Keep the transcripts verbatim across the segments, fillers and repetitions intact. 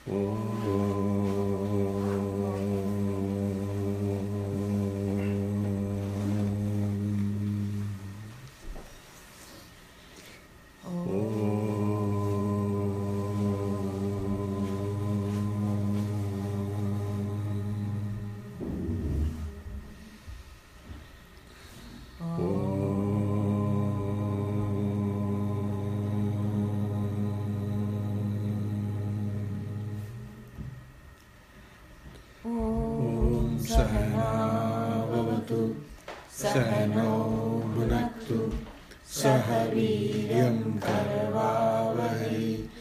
सहनावतु सहनौ भुनक्तु सह वीर्यं करवावहै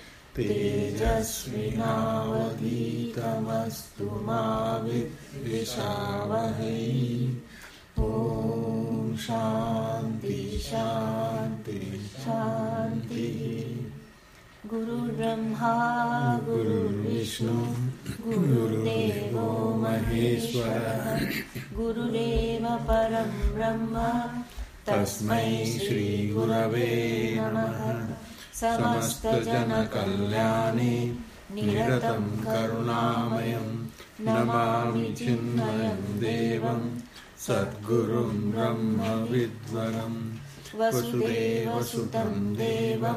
तेजस्विनावधीतमस्तु मा विद्विषावहै। ॐ शान्ति शान्ति शान्तिः। गुरुर्ब्रह्मा गुरुर्विष्णु गुरुर्देवो महेश्वरः गुरुरेव परं ब्रह्म तस्मै श्री गुरवे नमः। समस्तजनकल्याणे निरतं करुणामयं नमामि चिन्मयं देवं सद्गुरुं ब्रह्मविद्वरं वसुदेवसुतं देवं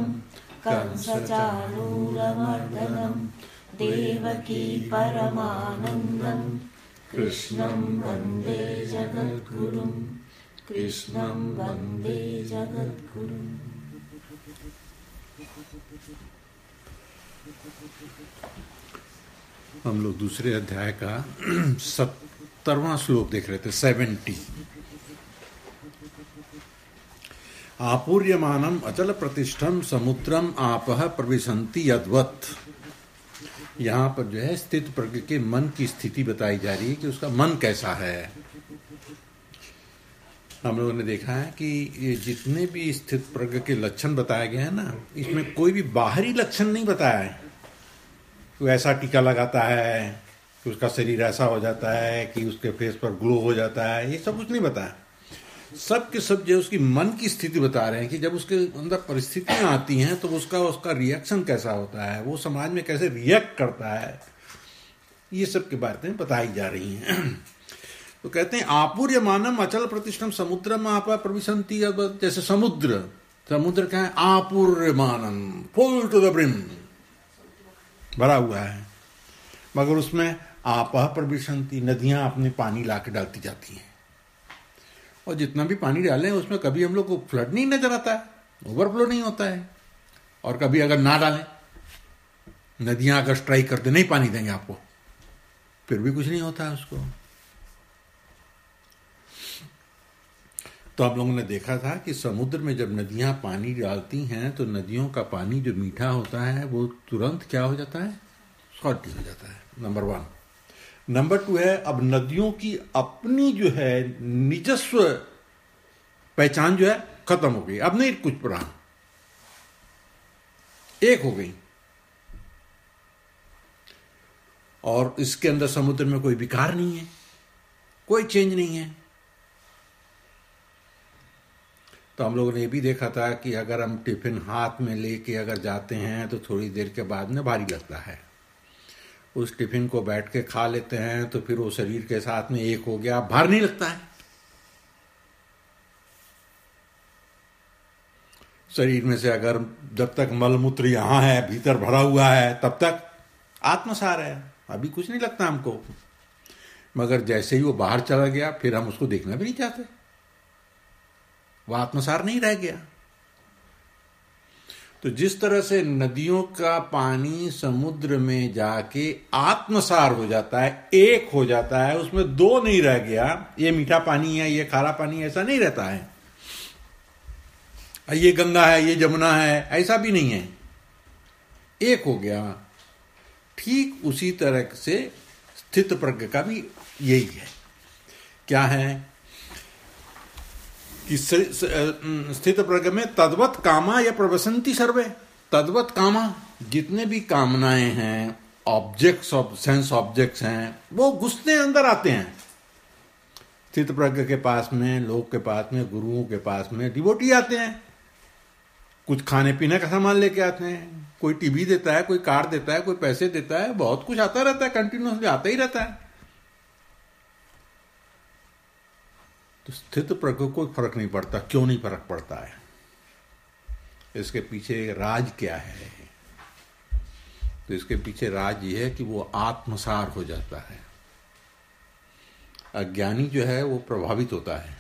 कंसचाणूरमर्दनं देवकी परमानन्दं कृष्णं वन्दे जगद्गुरुं कृष्णं वन्दे जगद्गुरुम्। हम लोग दूसरे अध्याय का सत्तरवां श्लोक देख रहे थे, सेवेंटी। आपूर्यमानम अचल प्रतिष्ठम समुद्रम आपह प्रविशन्ति यद्वत्। यहाँ पर जो है स्थित प्रज्ञ के मन की स्थिति बताई जा रही है कि उसका मन कैसा है। हम लोगों ने देखा है कि ये जितने भी स्थित प्रज्ञ के लक्षण बताए गए हैं ना, इसमें कोई भी बाहरी लक्षण नहीं बताया है। कोई ऐसा टीका लगाता है कि उसका शरीर ऐसा हो जाता है कि उसके फेस पर ग्लो हो जाता है, ये सब कुछ नहीं बताया। सब के सब जो उसकी मन की स्थिति बता रहे हैं कि जब उसके अंदर परिस्थितियां आती हैं तो उसका उसका रिएक्शन कैसा होता है, वो समाज में कैसे रिएक्ट करता है, ये सब की बातें बताई जा रही हैं। तो कहते हैं आपूर्यमानम अचल प्रतिष्ठम समुद्रम आपा प्रविशन्ति। जैसे समुद्र, समुद्र क्या है? आपूर्यमानम, फुल टू द ब्रिम, भरा हुआ है, मगर उसमें आपह प्रविशन्ति, नदियां अपने पानी लाके डालती जाती हैं। और जितना भी पानी डालें उसमें कभी हम लोग को फ्लड नहीं नजर आता है, ओवरफ्लो नहीं होता है। और कभी अगर ना डालें, नदियां अगर स्ट्राइक करते नहीं पानी देंगे आपको, फिर भी कुछ नहीं होता है उसको। तो आप लोगों ने देखा था कि समुद्र में जब नदियां पानी डालती हैं तो नदियों का पानी जो मीठा होता है वो तुरंत क्या हो जाता है? सॉल्टी हो जाता है। Number one. नंबर टू है, अब नदियों की अपनी जो है निजस्व पहचान जो है खत्म हो गई, अब नहीं कुछ रहा, एक हो गई। और इसके अंदर समुद्र में कोई विकार नहीं है, कोई चेंज नहीं है। तो हम लोगों ने ये भी देखा था कि अगर हम टिफिन हाथ में लेके अगर जाते हैं तो थोड़ी देर के बाद में भारी लगता है। उस टिफिन को बैठ के खा लेते हैं तो फिर वो शरीर के साथ में एक हो गया, भार नहीं लगता है। शरीर में से अगर जब तक मलमूत्र यहां है, भीतर भरा हुआ है, तब तक आत्मसार है, अभी कुछ नहीं लगता हमको। मगर जैसे ही वो बाहर चला गया फिर हम उसको देखना भी नहीं चाहते, वह आत्मसार नहीं रह गया। तो जिस तरह से नदियों का पानी समुद्र में जाके आत्मसार हो जाता है, एक हो जाता है, उसमें दो नहीं रह गया, ये मीठा पानी है, ये खारा पानी, ऐसा नहीं रहता है, ये गंगा है, ये जमुना है, ऐसा भी नहीं है, एक हो गया। ठीक उसी तरह से स्थित प्रज्ञ का भी यही है। क्या है कि स्थित प्रज्ञ में तद्वत कामा या प्रवसंती सर्वे। तद्वत कामा, जितने भी कामनाएं हैं, ऑब्जेक्ट्स ऑफ सेंस ऑब्जेक्ट्स हैं, वो घुसते अंदर आते हैं। स्थित प्रज्ञ के पास में, लोग के पास में, गुरुओं के पास में डिवोटी आते हैं, कुछ खाने पीने का सामान लेके आते हैं, कोई टीवी देता है, कोई कार देता है, कोई पैसे देता है, बहुत कुछ आता रहता है, कंटिन्यूसली आता ही रहता है। तो स्थित प्रज्ञ को कोई फर्क नहीं पड़ता। क्यों नहीं फर्क पड़ता है? इसके पीछे राज क्या है? तो इसके पीछे राज ये है कि वो आत्मसार हो जाता है। अज्ञानी जो है वो प्रभावित होता है,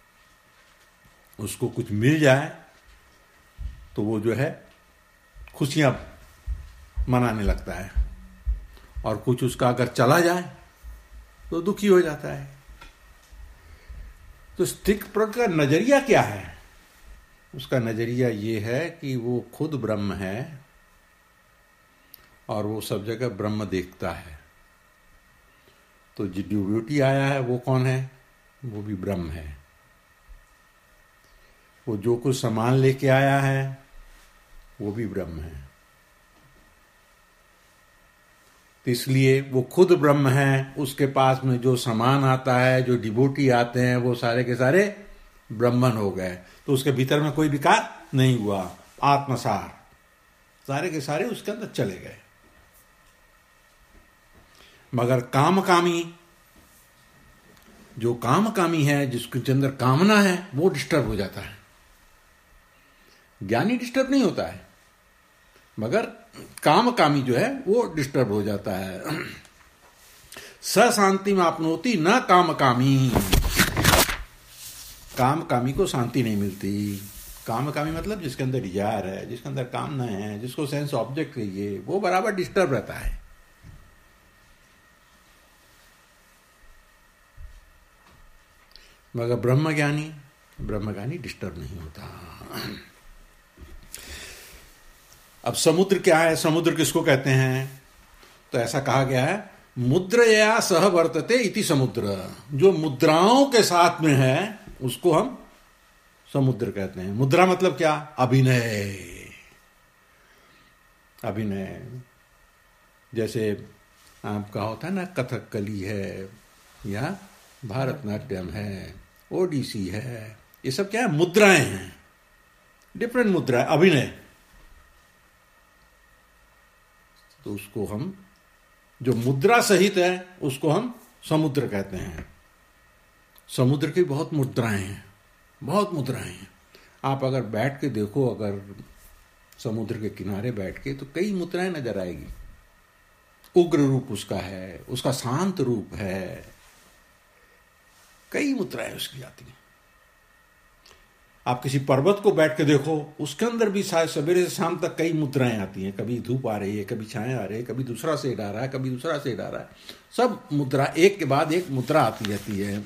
उसको कुछ मिल जाए तो वो जो है खुशियां मनाने लगता है, और कुछ उसका अगर चला जाए तो दुखी हो जाता है। तो स्थित प्रज्ञ का नजरिया क्या है? उसका नजरिया ये है कि वो खुद ब्रह्म है और वो सब जगह ब्रह्म देखता है। तो जो ड्यूटी आया है वो कौन है? वो भी ब्रह्म है। वो जो कुछ सामान लेके आया है वो भी ब्रह्म है। तो इसलिए वो खुद ब्रह्म है। उसके पास में जो सामान आता है, जो डिवोटी आते हैं, वो सारे के सारे ब्रह्मन हो गए। तो उसके भीतर में कोई विकार नहीं हुआ, आत्मसार, सारे के सारे उसके अंदर चले गए। मगर कामकामी, जो कामकामी है, जिसके अंदर कामना है, वो डिस्टर्ब हो जाता है। ज्ञानी डिस्टर्ब नहीं होता है, मगर कामकामी जो है वो डिस्टर्ब हो जाता है। स शांति में आपनोति न कामकामी। कामकामी को शांति नहीं मिलती। कामकामी मतलब जिसके अंदर डिजायर है, जिसके अंदर कामना है, जिसको सेंस ऑब्जेक्ट चाहिए, वो बराबर डिस्टर्ब रहता है। मगर ब्रह्मज्ञानी ब्रह्मज्ञानी डिस्टर्ब नहीं होता। अब समुद्र क्या है? समुद्र किसको कहते हैं? तो ऐसा कहा गया है, मुद्रया सह वर्तते इति समुद्र। जो मुद्राओं के साथ में है उसको हम समुद्र कहते हैं। मुद्रा मतलब क्या? अभिनय। अभिनय जैसे आपका होता है ना, कथकली है या भारतनाट्यम है, ओडिसी है, ये सब क्या है? मुद्राएं हैं, डिफरेंट मुद्राएं, अभिनय। तो उसको हम, जो मुद्रा सहित है, उसको हम समुद्र कहते हैं। समुद्र की बहुत मुद्राएं हैं, बहुत मुद्राएं हैं। आप अगर बैठ के देखो, अगर समुद्र के किनारे बैठ के, तो कई मुद्राएं नजर आएगी। उग्र रूप उसका है, उसका शांत रूप है, कई मुद्राएं उसकी आती हैं। आप किसी पर्वत को बैठ के देखो, उसके अंदर भी शायद सवेरे से शाम तक कई मुद्राएं आती हैं। कभी धूप आ रही है, कभी छाया आ रही है, कभी दूसरा शेड आ रहा है, कभी दूसरा शेड आ रहा है। सब मुद्रा, एक के बाद एक मुद्रा आती रहती है।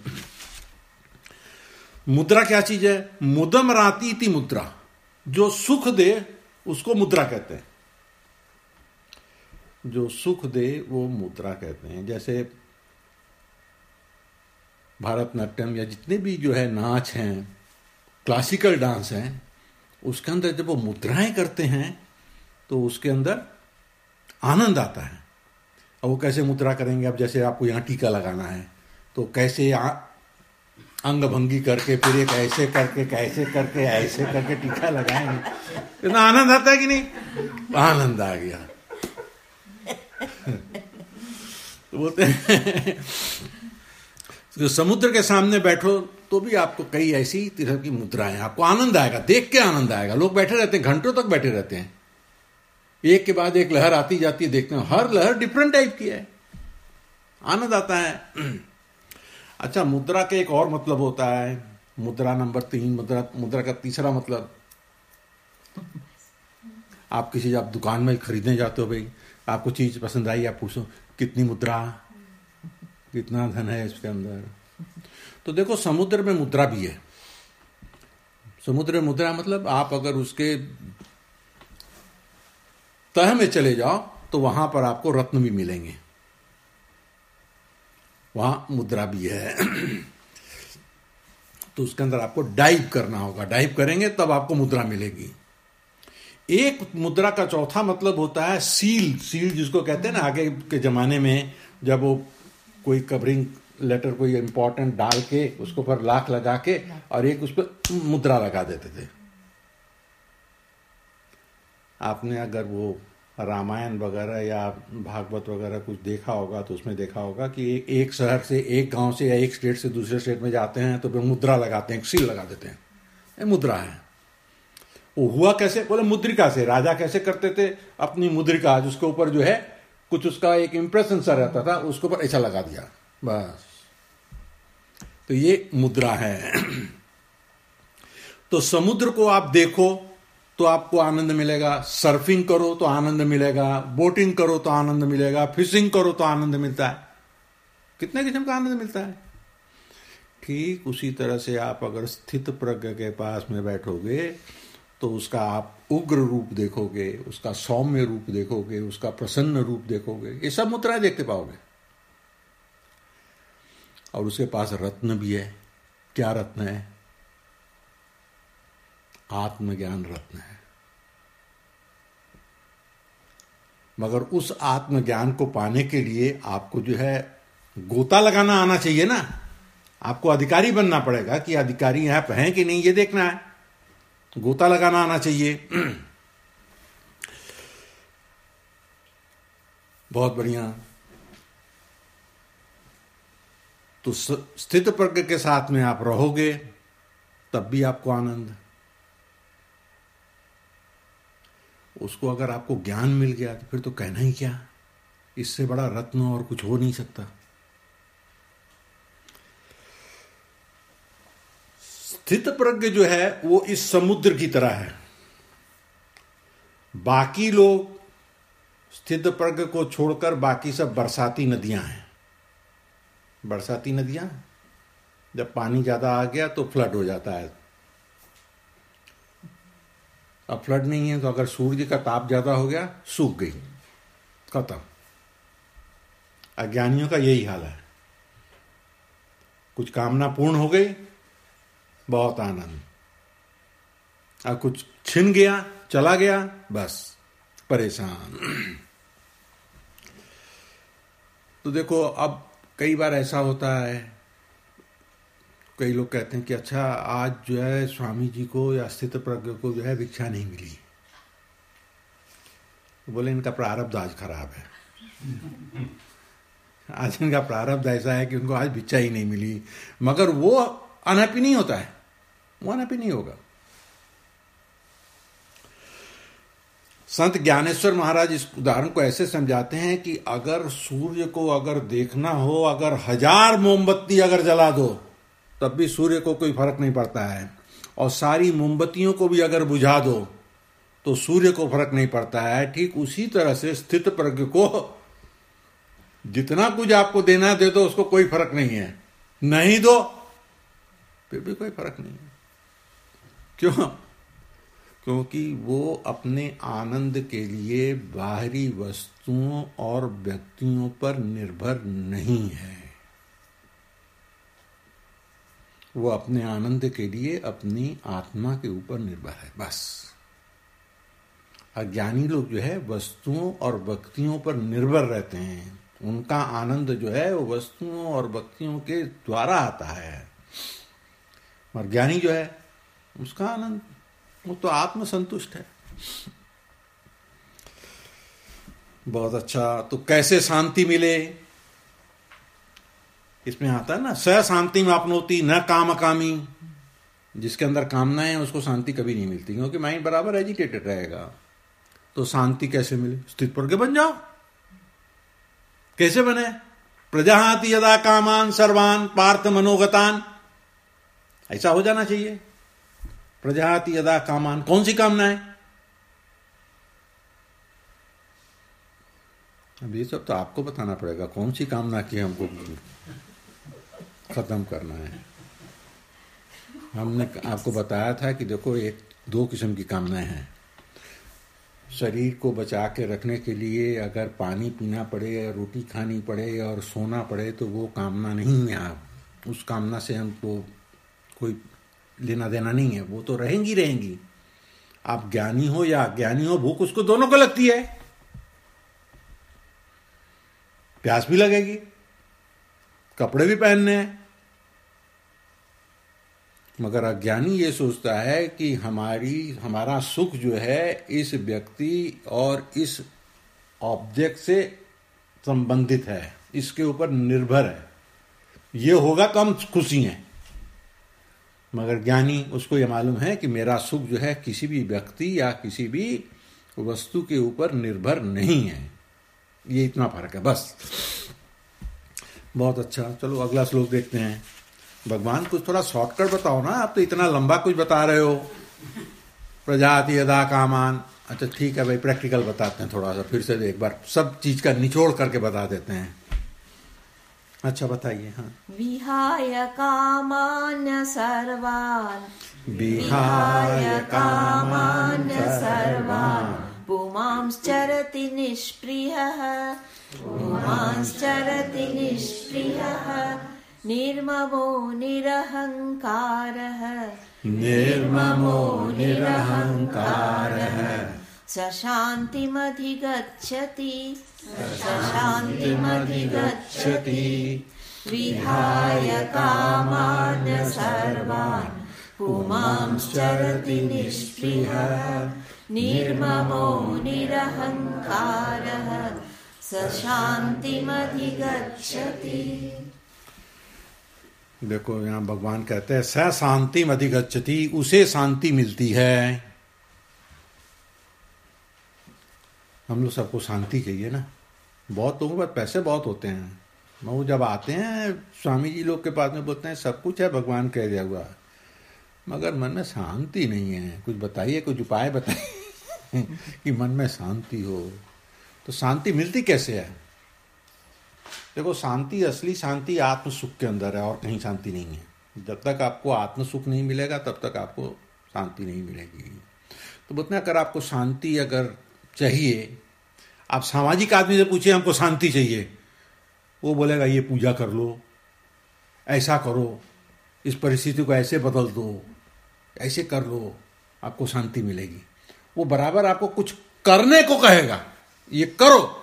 मुद्रा क्या चीज है? मुदम राती थी मुद्रा। जो सुख दे उसको मुद्रा कहते हैं। जो सुख दे वो मुद्रा कहते हैं। जैसे भारतनाट्यम या जितने भी जो है नाच हैं, क्लासिकल डांस हैं, उसके अंदर जब वो मुद्राएं करते हैं तो उसके अंदर आनंद आता है। अब वो कैसे मुद्रा करेंगे? अब जैसे आपको यहाँ टीका लगाना है तो कैसे अंग भंगी करके, फिर एक ऐसे करके, कैसे करके, ऐसे करके टीका लगाएंगे, इतना आनंद आता है कि नहीं? आनंद आ गया। तो बोलते हैं तो समुद्र के सामने बैठो तो भी आपको कई ऐसी तरह की मुद्राएं, आपको आनंद आएगा, देख के आनंद आएगा। लोग बैठे रहते हैं, घंटों तक बैठे रहते हैं, एक के बाद एक लहर आती जाती है, देखते हैं हर लहर डिफरेंट टाइप की है, आनंद आता है। अच्छा, मुद्रा के एक और मतलब होता है, मुद्रा नंबर तीन, मुद्रा मुद्रा का तीसरा मतलब, आप किसी आप दुकान में खरीदने जाते हो, भाई आपको चीज पसंद आई, आप पूछो कितनी मुद्रा, कितना धन है इसके अंदर। तो देखो समुद्र में मुद्रा भी है। समुद्र में मुद्रा मतलब आप अगर उसके तह में चले जाओ तो वहां पर आपको रत्न भी मिलेंगे, वहां मुद्रा भी है। तो उसके अंदर आपको डाइव करना होगा, डाइव करेंगे तब आपको मुद्रा मिलेगी। एक मुद्रा का चौथा मतलब होता है सील। सील जिसको कहते हैं ना, आगे के जमाने में जब वो कोई कवरिंग लेटर कोई इंपॉर्टेंट डाल के उसको पर लाख लगा के और एक उस पर मुद्रा लगा देते थे। आपने अगर वो रामायण वगैरह या भागवत वगैरह कुछ देखा होगा तो उसमें देखा होगा कि एक शहर से, एक गांव से या एक स्टेट से दूसरे स्टेट में जाते हैं तो फिर मुद्रा लगाते हैं, सील लगा देते हैं, ये मुद्रा है। वो हुआ कैसे? बोले मुद्रिका से। राजा कैसे करते थे? अपनी मुद्रिका जिसके ऊपर जो है कुछ उसका एक इंप्रेशन सा रहता था, उसके ऊपर ऐसा लगा दिया बस। तो ये मुद्रा है। तो समुद्र को आप देखो तो आपको आनंद मिलेगा, सर्फिंग करो तो आनंद मिलेगा, बोटिंग करो तो आनंद मिलेगा, फिशिंग करो तो आनंद मिलता है। कितने किस्म का आनंद मिलता है। ठीक उसी तरह से आप अगर स्थित प्रज्ञ के पास में बैठोगे तो उसका आप उग्र रूप देखोगे, उसका सौम्य रूप देखोगे, उसका प्रसन्न रूप देखोगे, ये सब मुद्राएं देखते पाओगे। और उसके पास रत्न भी है। क्या रत्न है? आत्मज्ञान रत्न है। मगर उस आत्मज्ञान को पाने के लिए आपको जो है गोता लगाना आना चाहिए ना। आपको अधिकारी बनना पड़ेगा कि अधिकारी आप हैं कि नहीं, ये देखना है। गोता लगाना आना चाहिए। बहुत बढ़िया। तो स्थित प्रज्ञ के साथ में आप रहोगे तब भी आपको आनंद। उसको अगर आपको ज्ञान मिल गया तो फिर तो कहना ही क्या, इससे बड़ा रत्न और कुछ हो नहीं सकता। स्थित प्रज्ञ जो है वो इस समुद्र की तरह है। बाकी लोग स्थित प्रज्ञ को छोड़कर बाकी सब बरसाती नदियां हैं। बरसाती नदियां, जब पानी ज्यादा आ गया तो फ्लड हो जाता है। अब फ्लड नहीं है तो अगर सूर्य का ताप ज्यादा हो गया, सूख गई, खत्म। अज्ञानियों का यही हाल है। कुछ कामना पूर्ण हो गई, बहुत आनंद। अब कुछ छिन गया, चला गया, बस परेशान। तो देखो, अब कई बार ऐसा होता है, कई लोग कहते हैं कि अच्छा आज जो है स्वामी जी को या स्थित प्रज्ञ को जो है भिक्षा नहीं मिली। तो बोले इनका प्रारब्ध आज खराब है। आज इनका प्रारब्ध ऐसा है कि उनको आज भिक्षा ही नहीं मिली। मगर वो अनहैप्पी नहीं होता है, वो अनहैप्पी नहीं होगा। संत ज्ञानेश्वर महाराज इस उदाहरण को ऐसे समझाते हैं कि अगर सूर्य को अगर देखना हो, अगर हजार मोमबत्ती अगर जला दो तब भी सूर्य को कोई फर्क नहीं पड़ता है, और सारी मोमबत्तियों को भी अगर बुझा दो तो सूर्य को फर्क नहीं पड़ता है। ठीक उसी तरह से स्थित प्रज्ञ को जितना कुछ आपको देना दे दो, उसको कोई फर्क नहीं है। नहीं दो फिर भी कोई फर्क नहीं है। क्यों? क्योंकि वो अपने आनंद के लिए बाहरी वस्तुओं और व्यक्तियों पर निर्भर नहीं है। वो अपने आनंद के लिए अपनी आत्मा के ऊपर निर्भर है, बस। अज्ञानी लोग जो है वस्तुओं और व्यक्तियों पर निर्भर रहते हैं। उनका आनंद जो है वो वस्तुओं और व्यक्तियों के द्वारा आता है। और ज्ञानी जो है उसका आनंद वो तो आत्मसंतुष्ट है। बहुत अच्छा। तो कैसे शांति मिले? इसमें आता है ना, स शांति में आपनोति न काम कामी। जिसके अंदर कामना है उसको शांति कभी नहीं मिलती, क्योंकि माइंड बराबर एजिटेटेड रहेगा। तो शांति कैसे मिले? स्थित प्रज्ञ बन जाओ। कैसे बने? प्रजाहाति यदा कामान सर्वान पार्थ मनोगतान। ऐसा हो जाना चाहिए। प्रजाहाति यदा कामान, कौन सी कामना है? अब ये सब तो आपको बताना पड़ेगा, कौन सी कामना की हमको खत्म करना है। हमने आपको बताया था कि देखो, एक दो किस्म की कामनाएं हैं। शरीर को बचा के रखने के लिए अगर पानी पीना पड़े, रोटी खानी पड़े और सोना पड़े तो वो कामना नहीं है। आप उस कामना से हमको कोई लेना देना नहीं है, वो तो रहेंगी रहेंगी। आप ज्ञानी हो या अज्ञानी हो, भूख उसको दोनों को लगती है। प्यास भी लगेगी, कपड़े भी पहनने हैं, मगर अज्ञानी ये सोचता है कि हमारी हमारा सुख जो है इस व्यक्ति और इस ऑब्जेक्ट से संबंधित है, इसके ऊपर निर्भर है, ये होगा तो हम खुशी हैं। मगर ज्ञानी उसको ये मालूम है कि मेरा सुख जो है किसी भी व्यक्ति या किसी भी वस्तु के ऊपर निर्भर नहीं है। ये इतना फर्क है बस। बहुत अच्छा, चलो अगला श्लोक देखते हैं। भगवान कुछ थोड़ा शॉर्टकट बताओ ना, आप तो इतना लंबा कुछ बता रहे हो। प्रजाति यदा कामान, अच्छा ठीक है भाई, प्रैक्टिकल बताते हैं थोड़ा सा, फिर से एक बार सब चीज का निचोड़ करके बता देते हैं। अच्छा बताइए। हाँ, विहाय कामान्य सर्वान्, विहाय कामान्य सर्वान्, पुमांश्चरति निष्प्रियः, पुमांश्चरति निष्प्रियः, निर्ममो निरहङ्कारः, निर्ममो निरहङ्कारः, स शान्तिमधिगच्छति, स शान्तिमधिगच्छति। विहाय कामान्य सर्वान्, पुमांश्चरति निष्प्रियः, निर्ममो निरहङ्कारः, स शान्तिमधिगच्छति। देखो यहाँ भगवान कहते हैं स शांतिम अधिगच्छति, उसे शांति मिलती है। हम लोग सबको शांति चाहिए ना। बहुत लोगों के पास पैसे बहुत होते हैं, वो जब आते हैं स्वामी जी लोग के पास में बोलते हैं सब कुछ है भगवान कह दिया हुआ, मगर मन में शांति नहीं है। कुछ बताइए, कुछ उपाय बताइए कि मन में शांति हो। तो शांति मिलती कैसे है? देखो, शांति, असली शांति आत्म सुख के अंदर है और कहीं शांति नहीं है। जब तक आपको आत्म सुख नहीं मिलेगा तब तक आपको शांति नहीं मिलेगी। तो बोलते हैं अगर आपको शांति अगर चाहिए, आप सामाजिक आदमी से पूछिए हमको शांति चाहिए, वो बोलेगा ये पूजा कर लो, ऐसा करो, इस परिस्थिति को ऐसे बदल दो, ऐसे कर लो, आपको शांति मिलेगी। वो बराबर आपको कुछ करने को कहेगा, ये करो।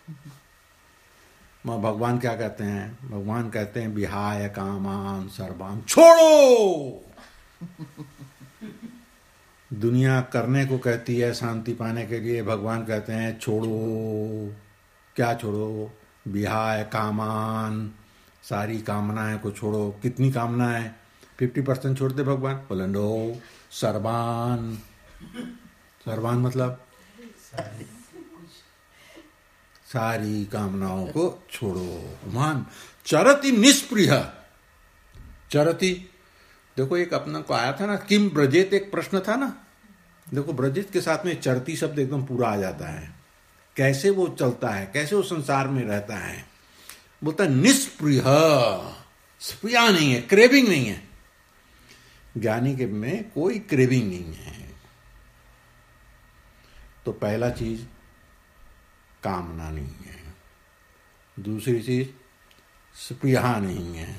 भगवान क्या कहते हैं? भगवान कहते हैं विहाय कामान सर्वान्, छोड़ो। दुनिया करने को कहती है शांति पाने के लिए, भगवान कहते हैं छोड़ो। क्या छोड़ो? विहाय कामान, सारी कामनाएं को छोड़ो। कितनी कामनाएं? फिफ्टी परसेंट छोड़ दे भगवान। बोले नो, सर्वान। सर्वान मतलब सारी कामनाओं को छोड़ो। मान चरति निष्प्रिय। चरति, देखो एक अपना को आया था ना, किम ब्रजेत, एक प्रश्न था ना। देखो ब्रजेत के साथ में चरती शब्द एकदम पूरा आ जाता है। कैसे वो चलता है, कैसे वो संसार में रहता है। बोलता है निष्प्रिय, स्प्रिया नहीं है, क्रेविंग नहीं है। ज्ञानी के में कोई क्रेविंग नहीं है। तो पहला चीज कामना नहीं है, दूसरी चीज स्प्रिया नहीं है।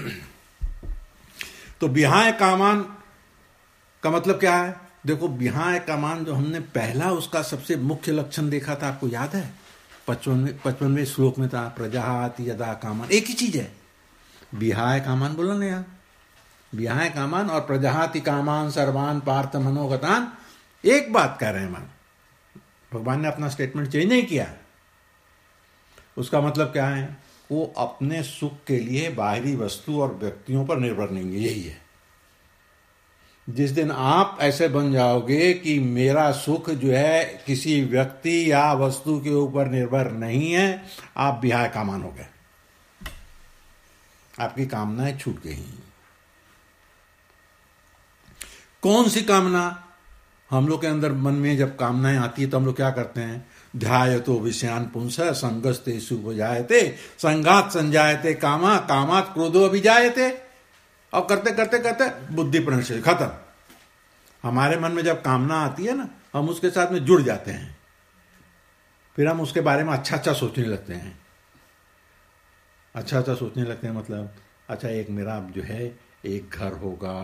तो विहाय कामान का मतलब क्या है? देखो विहाय कामान जो हमने पहला उसका सबसे मुख्य लक्षण देखा था, आपको याद है? पचपनवें पचपनवें श्लोक में था, प्रजाति यदा कामान। एक ही चीज है, विहाय कामान बोला ना यहाँ। विहाय कामान और प्रजाति कामान सर्वान पार्थ मनोगतान, एक बात कह रहे हैं। मान भगवान ने अपना स्टेटमेंट चेंज नहीं किया। उसका मतलब क्या है? वो अपने सुख के लिए बाहरी वस्तु और व्यक्तियों पर निर्भर नहीं है। यही है। जिस दिन आप ऐसे बन जाओगे कि मेरा सुख जो है किसी व्यक्ति या वस्तु के ऊपर निर्भर नहीं है, आप विहाय कामान हो गए। आपकी कामनाएं छूट गई। कौन सी कामना? हम लोग के अंदर मन में जब कामनाएं आती है तो हम लोग क्या करते हैं? ध्यायतो विषयान पुंसः संगस्ते सुभजायते संगात संजायते कामा कामात क्रोधो अभिजायते। और करते करते करते बुद्धि प्रणश्य, खत्म। हमारे मन में जब कामना आती है ना, हम उसके साथ में जुड़ जाते हैं। फिर हम उसके बारे में अच्छा अच्छा सोचने लगते हैं। अच्छा अच्छा सोचने लगते हैं मतलब, अच्छा एक मेरा जो है एक घर होगा,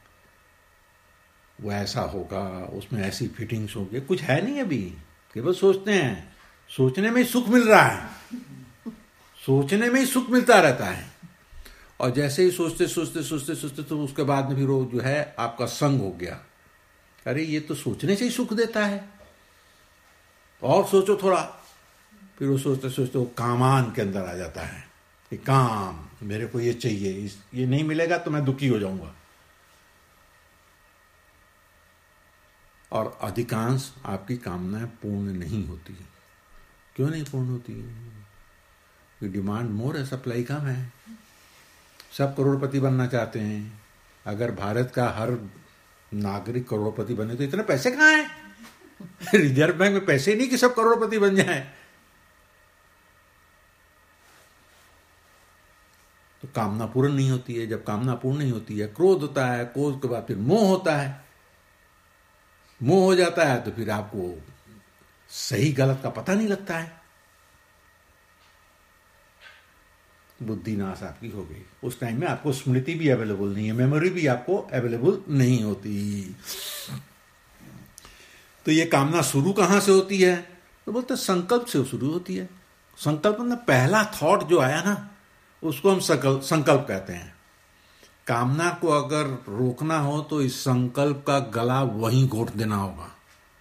वो ऐसा होगा, उसमें ऐसी फिटिंग्स होगी। कुछ है नहीं अभी, केवल सोचते हैं। सोचने में ही सुख मिल रहा है, सोचने में ही सुख मिलता रहता है। और जैसे ही सोचते सोचते सोचते सोचते तो उसके बाद में फिर वो जो है आपका संग हो गया, अरे ये तो सोचने से ही सुख देता है, और सोचो थोड़ा, फिर वो सोचते सोचते वो कामान के अंदर आ जाता है कि काम, मेरे को ये चाहिए, इस ये नहीं मिलेगा तो मैं दुखी हो जाऊंगा। और अधिकांश आपकी कामनाएं पूर्ण नहीं होती। क्यों नहीं पूर्ण होती? डिमांड मोर है, सप्लाई कम है। सब करोड़पति बनना चाहते हैं। अगर भारत का हर नागरिक करोड़पति बने तो इतने पैसे कहाँ हैं? रिजर्व बैंक में पैसे नहीं कि सब करोड़पति बन जाएं। तो कामना पूर्ण नहीं होती है। जब कामना पूर्ण नहीं होती है, क्रोध होता है, क्रोध के बाद फिर मोह होता है, मोह हो जाता है तो फिर आपको सही गलत का पता नहीं लगता है, बुद्धि नाश आपकी हो गई। उस टाइम में आपको स्मृति भी अवेलेबल नहीं है, मेमोरी भी आपको अवेलेबल नहीं होती। तो ये कामना शुरू कहां से होती है? तो बोलते संकल्प से शुरू होती है। संकल्प में पहला थॉट जो आया ना, उसको हम संकल्प संकल्प कहते हैं। कामना को अगर रोकना हो तो इस संकल्प का गला वहीं घोट देना होगा।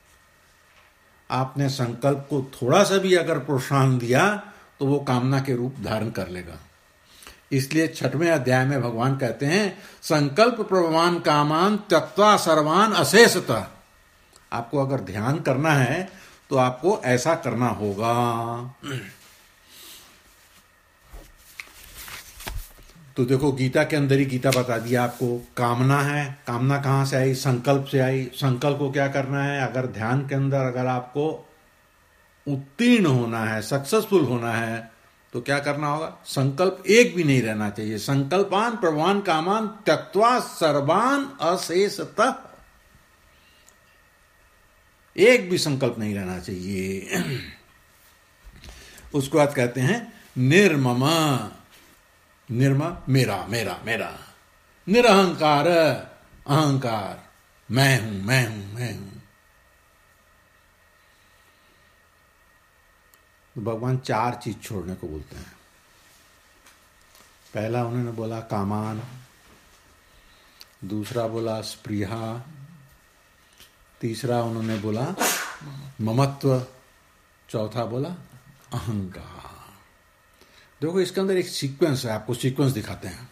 आपने संकल्प को थोड़ा सा भी अगर प्रोत्साहन दिया तो वो कामना के रूप धारण कर लेगा। इसलिए छठवें अध्याय में भगवान कहते हैं, संकल्प प्रभवान कामान त्यक्त्वा सर्वान अशेषतः। आपको अगर ध्यान करना है तो आपको ऐसा करना होगा। तो देखो, गीता के अंदर ही गीता बता दिया आपको। कामना है, कामना कहां से आई? संकल्प से आई। संकल्प को क्या करना है? अगर ध्यान के अंदर अगर आपको उत्तीर्ण होना है, सक्सेसफुल होना है, तो क्या करना होगा? संकल्प एक भी नहीं रहना चाहिए। संकल्पान प्रभवान कामान त्यक्त्वा सर्वान अशेषतः। एक भी संकल्प नहीं रहना चाहिए। उसके बाद कहते हैं निर्मम। निर्मम मेरा मेरा मेरा, निरहंकार अहंकार, मैं हूं मैं हूं मैं हूं। तो भगवान चार चीज छोड़ने को बोलते हैं। पहला उन्होंने बोला कामान, दूसरा बोला स्पृहा, तीसरा उन्होंने बोला ममत्व, चौथा बोला अहंकार। देखो, इसके अंदर एक सीक्वेंस है, आपको सीक्वेंस दिखाते हैं।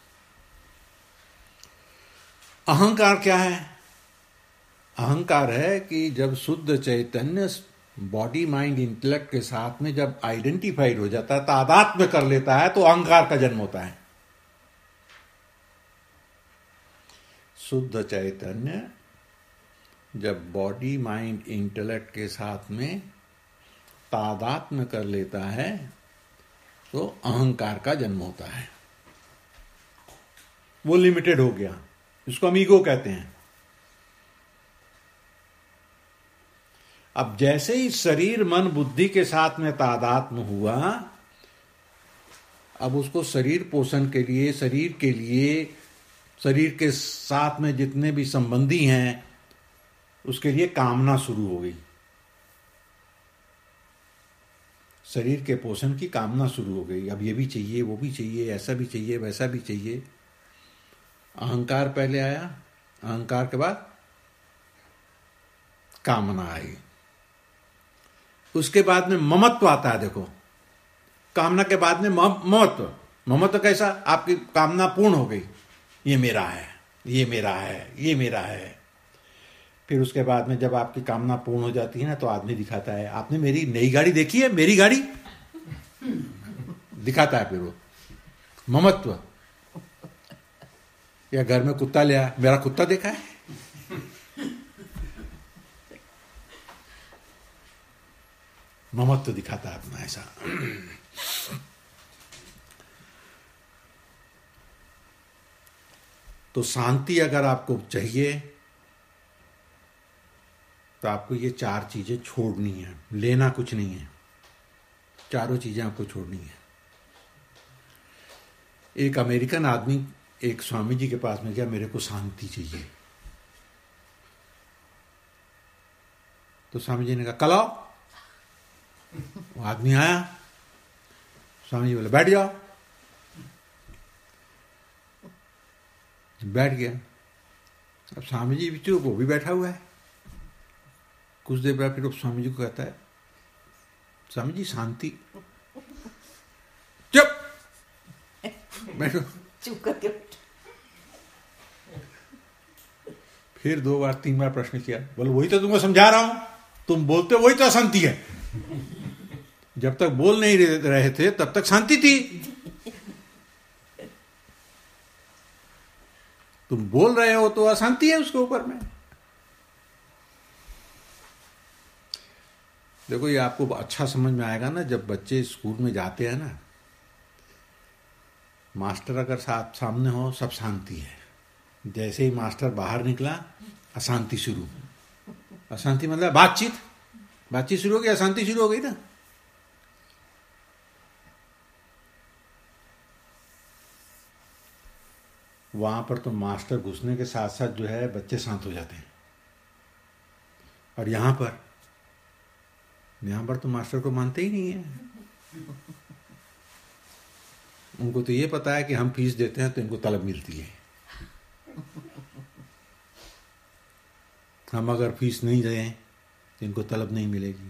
अहंकार क्या है? अहंकार है कि जब शुद्ध चैतन्य बॉडी माइंड इंटेलेक्ट के साथ में जब आइडेंटिफाइड हो जाता है, तादात्म्य कर लेता है, तो अहंकार का जन्म होता है। शुद्ध चैतन्य जब बॉडी माइंड इंटेलेक्ट के साथ में तादात्म्य कर लेता है तो अहंकार का जन्म होता है। वो लिमिटेड हो गया, इसको हम ईगो कहते हैं। अब जैसे ही शरीर मन बुद्धि के साथ में तादात्म्य हुआ, अब उसको शरीर पोषण के लिए, शरीर के लिए, शरीर के साथ में जितने भी संबंधी हैं, उसके लिए कामना शुरू हो गई। शरीर के पोषण की कामना शुरू हो गई। अब ये भी चाहिए, वो भी चाहिए, ऐसा भी चाहिए, वैसा भी चाहिए। अहंकार पहले आया, अहंकार के बाद कामना आई, उसके बाद में ममत्व आता है। देखो, कामना के बाद में ममत्व। ममत्व कैसा? आपकी कामना पूर्ण हो गई, ये मेरा है, ये मेरा है, ये मेरा है। फिर उसके बाद में जब आपकी कामना पूर्ण हो जाती है ना, तो आदमी दिखाता है, आपने मेरी नई गाड़ी देखी है, मेरी गाड़ी दिखाता है। फिर वो ममत्व। या घर में कुत्ता ले आया, मेरा कुत्ता देखा है। ममत्व दिखाता है अपना ऐसा। तो शांति अगर आपको चाहिए तो आपको ये चार चीजें छोड़नी है, लेना कुछ नहीं है, चारों चीजें आपको छोड़नी है। एक अमेरिकन आदमी एक स्वामी जी के पास में गया, मेरे को शांति चाहिए। तो स्वामी जी ने कहा कल आओ। वो आदमी आया, स्वामी जी बोले बैठ जाओ। बैठ गया। अब स्वामी जी भी चुप, वो भी बैठा हुआ है। कुछ देर बाद फिर अब स्वामी जी को कहता है, स्वामी जी शांति। चुप बैठो, चुप करके। फिर दो बार तीन बार प्रश्न किया। बोले वही तो तुमको समझा रहा हूं, तुम बोलते वही तो अशांति है। जब तक बोल नहीं रहे थे तब तक शांति थी, तुम बोल रहे हो तो अशांति है उसके ऊपर में। देखो ये आपको अच्छा समझ में आएगा ना, जब बच्चे स्कूल में जाते हैं ना, मास्टर अगर साथ सामने हो सब शांति है, जैसे ही मास्टर बाहर निकला अशांति शुरू। अशांति मतलब बातचीत, बातचीत शुरू हो गई, अशांति शुरू हो गई ना। वहां पर तो मास्टर घुसने के साथ साथ जो है बच्चे शांत हो जाते हैं। और यहां पर यहां पर तो मास्टर को मानते ही नहीं है। उनको तो ये पता है कि हम फीस देते हैं तो इनको तलब मिलती है, हम अगर फीस नहीं दें तो इनको तलब नहीं मिलेगी।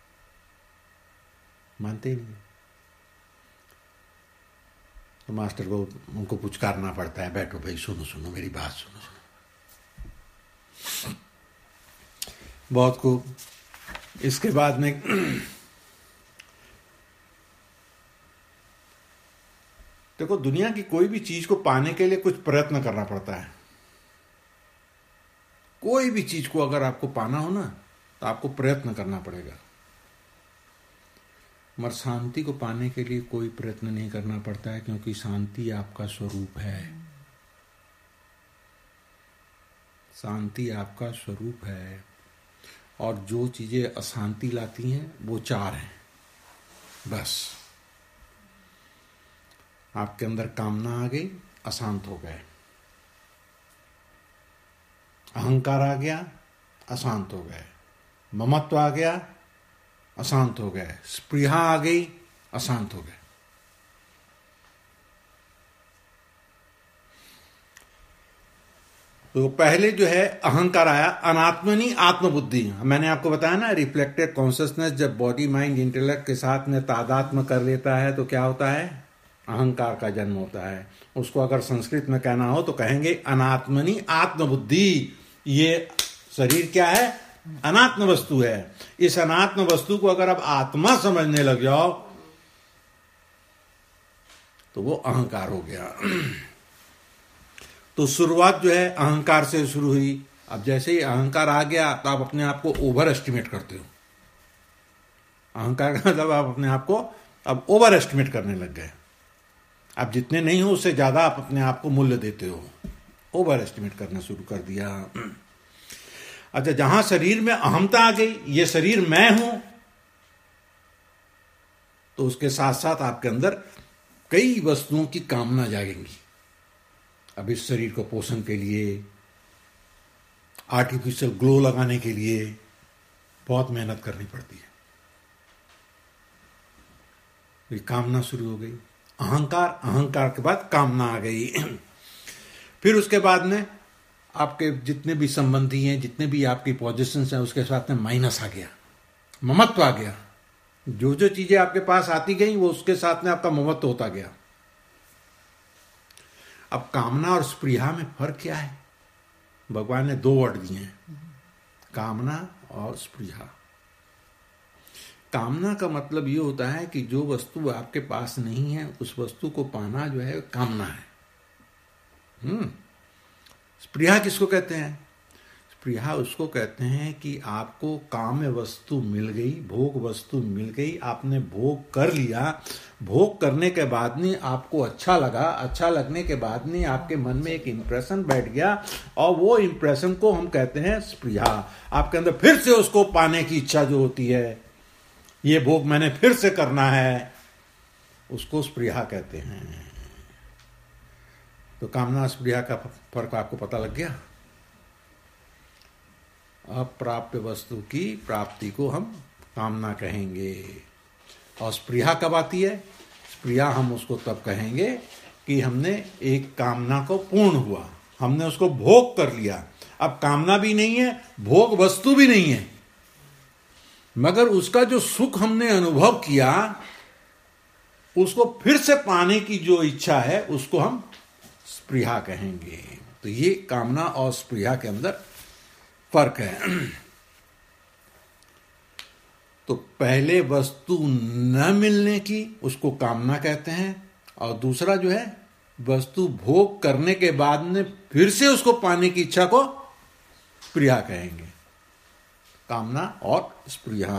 मानते ही नहीं। तो मास्टर को उनको पुचकारना पड़ता है, बैठो भाई, सुनो सुनो मेरी बात सुनो सुनो। बहुत को इसके बाद में देखो, दुनिया की कोई भी चीज को पाने के लिए कुछ प्रयत्न करना पड़ता है। कोई भी चीज को अगर आपको पाना हो ना तो आपको प्रयत्न करना पड़ेगा। मगर शांति को पाने के लिए कोई प्रयत्न नहीं करना पड़ता है, क्योंकि शांति आपका स्वरूप है। शांति आपका स्वरूप है। और जो चीजें अशांति लाती हैं वो चार हैं बस। आपके अंदर कामना आ गई, अशांत हो गए। अहंकार आ गया, अशांत हो गए। ममत्व आ गया, अशांत हो गए। स्पृहा आ गई, अशांत हो गए। तो पहले जो है अहंकार आया, अनात्मनि आत्मबुद्धि। मैंने आपको बताया ना, रिफ्लेक्टेड कॉन्शियसनेस जब बॉडी माइंड इंटेलेक्ट के साथ में तादात्म्य कर लेता है तो क्या होता है? अहंकार का जन्म होता है। उसको अगर संस्कृत में कहना हो तो कहेंगे अनात्मनि आत्मबुद्धि। ये शरीर क्या है? अनात्म वस्तु है। इस अनात्म वस्तु को अगर आप आत्मा समझने लग जाओ तो वो अहंकार हो गया। तो शुरुआत जो है अहंकार से शुरू हुई। अब जैसे ही अहंकार आ गया तो आप अपने आप को ओवर एस्टिमेट करते हो। अहंकार का मतलब आप अपने आप को अब ओवर एस्टिमेट करने लग गए। आप जितने नहीं हो उससे ज्यादा आप अपने आप को मूल्य देते हो। ओवर एस्टिमेट करना शुरू कर दिया। अच्छा, जहां शरीर में अहमता आ गई, ये शरीर मैं हूं, तो उसके साथ साथ आपके अंदर कई वस्तुओं की कामना जागेंगी। अब इस शरीर को पोषण के लिए, आर्टिफिशियल ग्लो लगाने के लिए बहुत मेहनत करनी पड़ती है। ये कामना शुरू हो गई। अहंकार, अहंकार के बाद कामना आ गई। फिर उसके बाद में आपके जितने भी संबंधी हैं, जितने भी आपकी पोजीशंस हैं, उसके साथ में माइनस आ गया, ममत्व आ गया। जो जो चीजें आपके पास आती गई वो उसके साथ में आपका ममत्व होता गया। अब कामना और स्पृहा में फर्क क्या है? भगवान ने दो वर्ड दिए हैं, कामना और स्पृहा। कामना का मतलब ये होता है कि जो वस्तु आपके पास नहीं है उस वस्तु को पाना जो है कामना है। हम्म स्पृहा किसको कहते हैं? स्पृहा उसको कहते हैं कि आपको काम्य वस्तु मिल गई, भोग वस्तु मिल गई, आपने भोग कर लिया। भोग करने के बाद में आपको अच्छा लगा, अच्छा लगने के बाद में आपके मन में एक इंप्रेशन बैठ गया और वो इंप्रेशन को हम कहते हैं स्पृहा। आपके अंदर फिर से उसको पाने की इच्छा जो होती है, ये भोग मैंने फिर से करना है, उसको स्पृहा कहते हैं। तो कामना स्पृहा का फर्क आपको पता लग गया। अप्राप्य वस्तु की प्राप्ति को हम कामना कहेंगे। और स्पृहा कब आती है? स्पृहा हम उसको तब कहेंगे कि हमने एक कामना को पूर्ण हुआ। हमने उसको भोग कर लिया, अब कामना भी नहीं है, भोग वस्तु भी नहीं है, मगर उसका जो सुख हमने अनुभव किया उसको फिर से पाने की जो इच्छा है उसको हम स्पृहा कहेंगे। तो ये कामना और स्पृहा के अंदर फर्क है। तो पहले वस्तु न मिलने की उसको कामना कहते हैं, और दूसरा जो है वस्तु भोग करने के बाद में फिर से उसको पाने की इच्छा को स्पृहा कहेंगे। कामना और स्पृहा।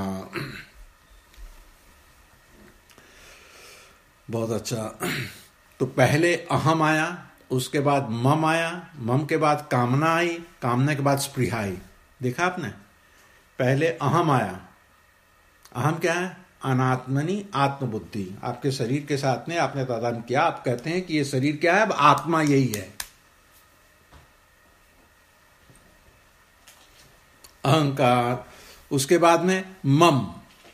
बहुत अच्छा। तो पहले अहम आया, उसके बाद मम आया, मम के बाद कामना आई, कामना के बाद स्पृहा आई। देखा आपने, पहले अहम आया। अहम क्या है? अनात्मनि आत्मबुद्धि। आपके शरीर के साथ में आपने तादाद किया, आप कहते हैं कि ये शरीर क्या है, अब आत्मा यही है। अहंकार। उसके बाद में मम,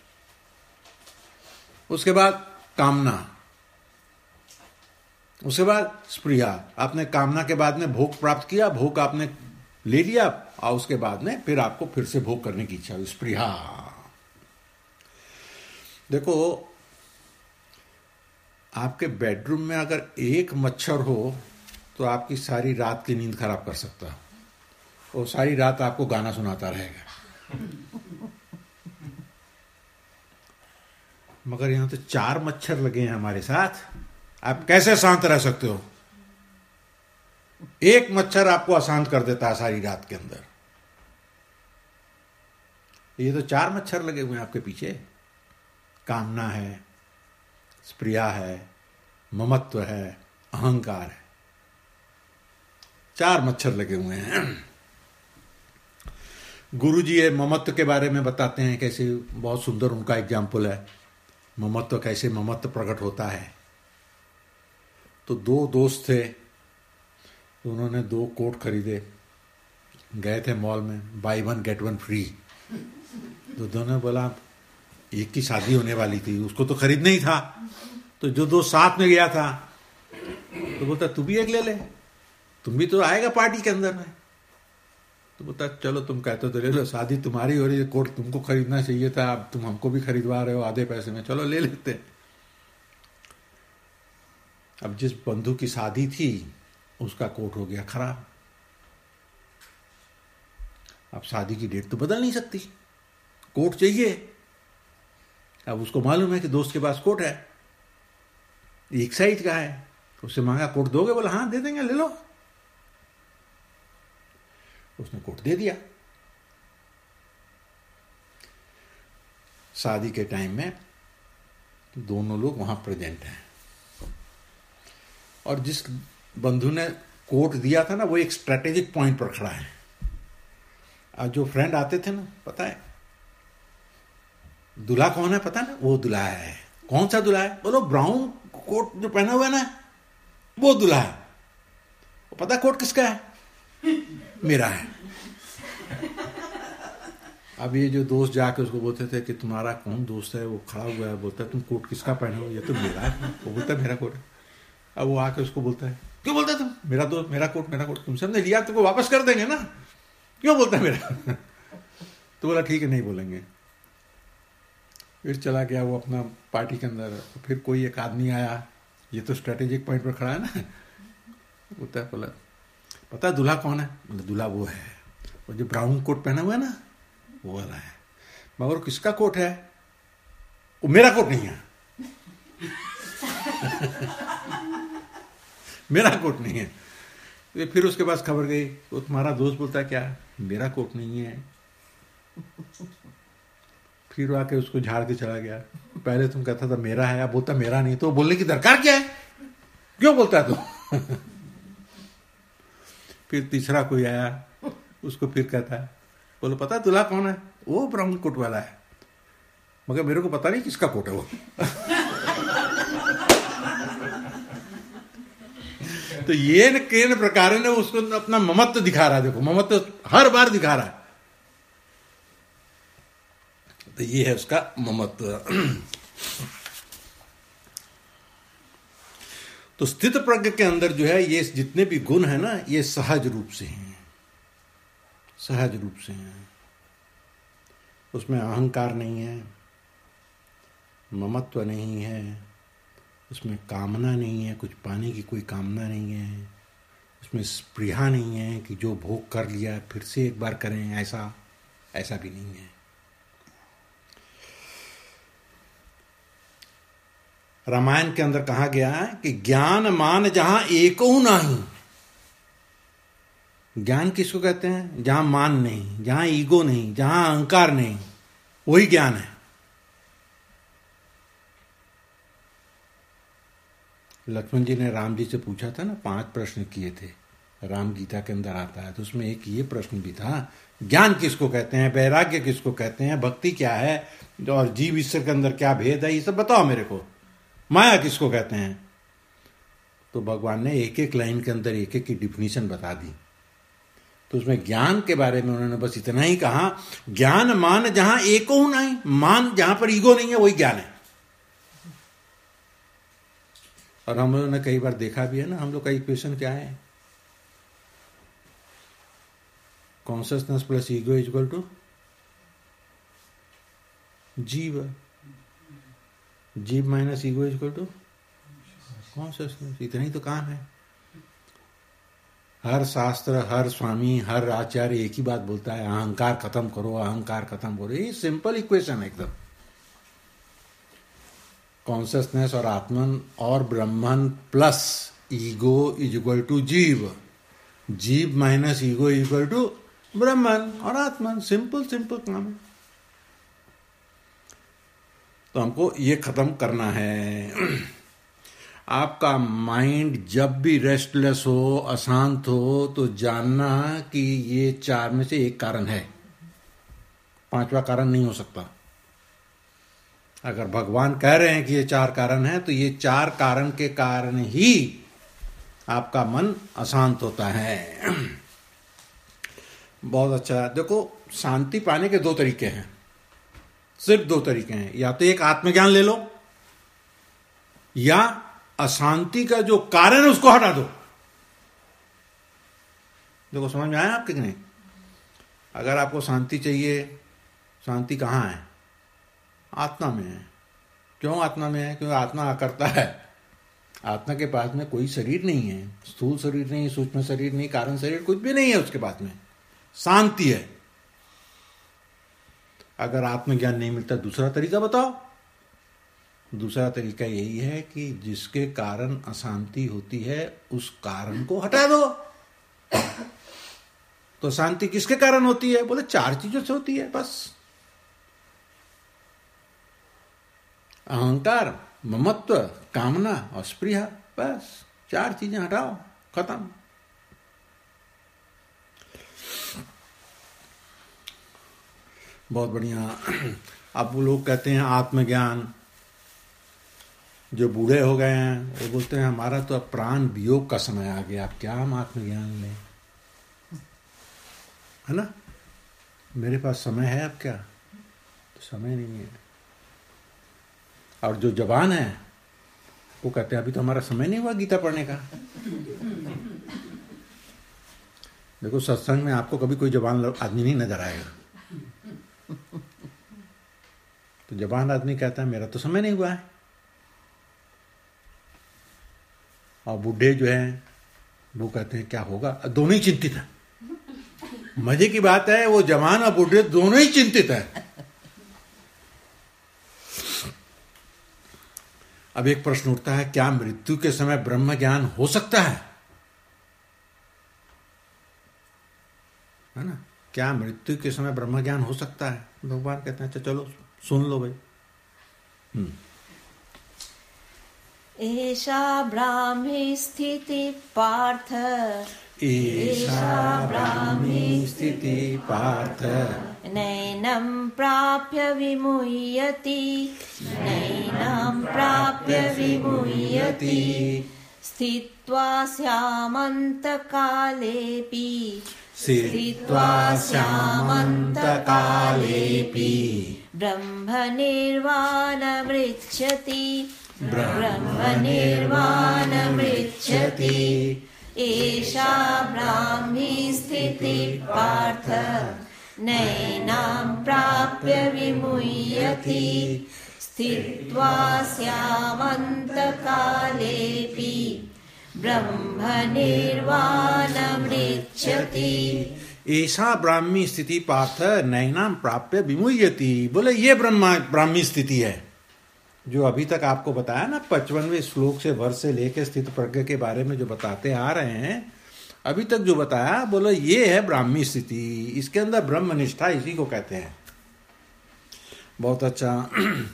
उसके बाद कामना, उसके बाद स्पृहा। आपने कामना के बाद में भोग प्राप्त किया, भोग आपने ले लिया, और उसके बाद में फिर आपको फिर से भोग करने की इच्छा हुई, स्पृहा। देखो, आपके बेडरूम में अगर एक मच्छर हो तो आपकी सारी रात की नींद खराब कर सकता है, और सारी रात आपको गाना सुनाता रहेगा। मगर यहां तो चार मच्छर लगे हैं हमारे साथ, आप कैसे शांत रह सकते हो? एक मच्छर आपको अशांत कर देता है सारी रात के अंदर। ये तो चार मच्छर लगे हुए हैं आपके पीछे। कामना है, स्पृहा है, ममत्व है, अहंकार है, चार मच्छर लगे हुए हैं। गुरु जी ये ममत्व के बारे में बताते हैं, कैसे बहुत सुंदर उनका एग्जाम्पल है, ममत्व कैसे ममत्व प्रकट होता है। तो दो दोस्त थे, तो उन्होंने दो कोट खरीदे, गए थे मॉल में, buy one get one free. तो दोनों बोला, एक की शादी होने वाली थी, उसको तो खरीदना ही था, तो जो दो साथ में गया था तो बोलता तू भी एक ले ले, तुम भी तो आएगा पार्टी के अंदर में। तो बोलता चलो तुम कहते तो ले लो, शादी तुम्हारी हो रही है, कोट तुमको खरीदना चाहिए था, अब तुम हमको भी खरीदवा रहे हो आधे पैसे में, चलो ले लेते। अब जिस बंधु की शादी थी उसका कोट हो गया खराब। अब शादी की डेट तो बदल नहीं सकती, कोट चाहिए। अब उसको मालूम है कि दोस्त के पास कोट है, एक साइज का है, तो उससे मांगा कोट दोगे? बोला हाँ दे देंगे, ले लो। उसने कोट दे दिया। शादी के टाइम में दोनों लोग वहां प्रेजेंट हैं, और जिस बंधु ने कोट दिया था ना, वो एक स्ट्रेटेजिक पॉइंट पर खड़ा है। और जो फ्रेंड आते थे ना, पता है दूल्हा कौन है? पता ना, वो दूल्हा है। कौन सा दूल्हा है? बोलो ब्राउन कोट जो पहना हुआ है ना, वो दूल्हा है। वो पता कोट किसका है? मेरा है। अब ये जो दोस्त जाके उसको बोलते थे कि तुम्हारा कौन दोस्त है, वो खड़ा हुआ है, बोलता है तुम कोट किसका पहने हो? ये तो मेरा है। वो बोलता है मेरा कोट है। अब वो आके उसको बोलता है क्यों बोलता है तुम? मेरा दोस्त, मेरा कोट, मेरा कोट, तुमसे हमने लिया, तुमको वापस कर देंगे ना, क्यों बोलता है मेरा? तो बोला ठीक है नहीं बोलेंगे। फिर चला गया वो अपना पार्टी के अंदर। फिर कोई एक आदमी आया, ये तो स्ट्रेटेजिक पॉइंट पर खड़ा है ना, बोलता है बोला पता है दूल्हा कौन है? बोला दूल्हा वो है, वो जो ब्राउन कोट पहना हुआ है ना, वो वाला है। मगर किसका कोट है? वो मेरा कोट नहीं है। मेरा कोट नहीं है। फिर उसके पास खबर गई, तो तुम्हारा दोस्त बोलता है क्या? मेरा कोट नहीं है। फिर आके उसको झाड़ के चला गया। पहले तुम कहता था मेरा है, अब बोलता मेरा नहीं, तो बोलने की दरकार क्या है? क्यों बोलता है तू? फिर तीसरा कोई आया, उसको फिर कहता है बोलो पता है दूल्हा कौन है? वो ब्राउन कोट वाला है, मगर मेरे को पता नहीं किसका कोट है वो। तो ये न केन प्रकार ने उसको अपना ममत्व दिखा रहा है। देखो ममत्व हर बार दिखा रहा है। तो ये है उसका ममत्व। तो स्थित प्रज्ञ के अंदर जो है ये जितने भी गुण है ना, ये सहज रूप से हैं, सहज रूप से हैं। उसमें अहंकार नहीं है, ममत्व नहीं है, उसमें कामना नहीं है, कुछ पाने की कोई कामना नहीं है, उसमें स्पृहा नहीं है कि जो भोग कर लिया फिर से एक बार करें, ऐसा ऐसा भी नहीं है। रामायण के अंदर कहा गया है कि ज्ञान मान जहां एको नहीं। ज्ञान किसको कहते हैं? जहां मान नहीं, जहां ईगो नहीं, जहां अहंकार नहीं, वही ज्ञान है। लक्ष्मण जी ने राम जी से पूछा था ना, पांच प्रश्न किए थे, राम गीता के अंदर आता है, तो उसमें एक ये प्रश्न भी था, ज्ञान किसको कहते हैं, वैराग्य किसको कहते हैं, भक्ति क्या है, और जीव ईश्वर के अंदर क्या भेद है, ये सब बताओ मेरे को, माया किसको कहते हैं। तो भगवान ने एक एक लाइन के अंदर एक एक की डिफिनीशन बता दी। तो उसमें ज्ञान के बारे में उन्होंने बस इतना ही कहा, ज्ञान मान जहां एको नहीं, मान जहां पर ईगो नहीं है वही ज्ञान है। और हम लोगों ने कई बार देखा भी है ना, हम लोग का इक्वेशन क्या है, consciousness plus ego is equal to जीव, जीव minus ego is equal to consciousness. इतना ही तो काम है। हर शास्त्र, हर स्वामी, हर आचार्य एक ही बात बोलता है, अहंकार खत्म करो, अहंकार खत्म करो। ये सिंपल इक्वेशन है एकदम। कॉन्शियसनेस और आत्मन और ब्रह्मन plus ego is equal to जीव, जीव minus ego is equal to ब्रह्मन और आत्मन। सिंपल सिंपल काम है। तो हमको ये खत्म करना है। आपका माइंड जब भी रेस्टलेस हो, अशांत हो, तो जानना कि ये चार में से एक कारण है, पांचवा कारण नहीं हो सकता। अगर भगवान कह रहे हैं कि ये चार कारण है, तो ये चार कारण के कारण ही आपका मन अशांत होता है। बहुत अच्छा। देखो, शांति पाने के दो तरीके हैं, सिर्फ दो तरीके हैं। या तो एक आत्मज्ञान ले लो, या अशांति का जो कारण है उसको हटा दो। देखो, समझ में आया आपके कि नहीं? अगर आपको शांति चाहिए, शांति कहाँ है? आत्मा में है। क्यों आत्मा में है? क्योंकि आत्मा करता है। आत्मा के पास में कोई शरीर नहीं है, स्थूल शरीर नहीं, सूक्ष्म शरीर नहीं, कारण शरीर कुछ भी नहीं है उसके पास में, शांति है। अगर आत्मज्ञान नहीं मिलता, दूसरा तरीका बताओ। दूसरा तरीका यही है कि जिसके कारण अशांति होती है उस कारण को हटा दो। तो शांति किसके कारण होती है? बोले चार चीजों से होती है बस। अहंकार, ममत्व, कामना और स्पृहा, बस चार चीजें हटाओ, खत्म। बहुत बढ़िया। अब वो लोग कहते हैं आत्मज्ञान, जो बूढ़े हो गए हैं वो बोलते हैं हमारा तो अब प्राण वियोग का समय आ गया, अब क्या हम आत्मज्ञान लें, है ना? मेरे पास समय है अब क्या? तो समय नहीं है। और जो जवान है वो कहते हैं अभी तो हमारा समय नहीं हुआ गीता पढ़ने का। देखो, सत्संग में आपको कभी कोई जवान आदमी नहीं नजर आएगा। तो जवान आदमी कहता है मेरा तो समय नहीं हुआ है। और बूढ़े जो हैं वो कहते हैं क्या होगा। दोनों ही चिंतित है। मजे की बात है, वो जवान और बूढ़े दोनों ही चिंतित है। अब एक प्रश्न उठता है, क्या मृत्यु के समय ब्रह्म ज्ञान हो सकता है? है ना? क्या मृत्यु के समय ब्रह्म ज्ञान हो सकता है? भगवान कहते हैं अच्छा चलो सुन लो भाई। हम्म एषा ब्राह्मी स्थिति पार्थ, एषा ब्राह्मी स्थिति पार्थ, नैनं प्राप्य विमुह्यति, नैनं प्राप्य विमुह्यति, स्थित्वा स्यामन्तकालेऽपि, स्थित्वा स्यामन्तकालेऽपि, ब्रह्मनिर्वाणमृच्छति, ब्रह्म निर्वाणमृच्छति एषा ब्राह्मी स्थितिः पार्थ नैनां प्राप्य विमुह्यति स्थित्वा स्यामन्तकालेऽपि ब्रह्म निर्वाणमृच्छति। ऐसा ब्राह्मी स्थिति पार्थ नैनाम प्राप्य विमुह्यति। बोले ये ब्रह्मा ब्राह्मी स्थिति है जो अभी तक आपको बताया ना, पचपनवें श्लोक से वर्ष से लेकर स्थित प्रज्ञ के बारे में जो बताते आ रहे हैं, अभी तक जो बताया, बोले ये है ब्राह्मी स्थिति। इसके अंदर ब्रह्मनिष्ठा इसी को कहते हैं। बहुत अच्छा।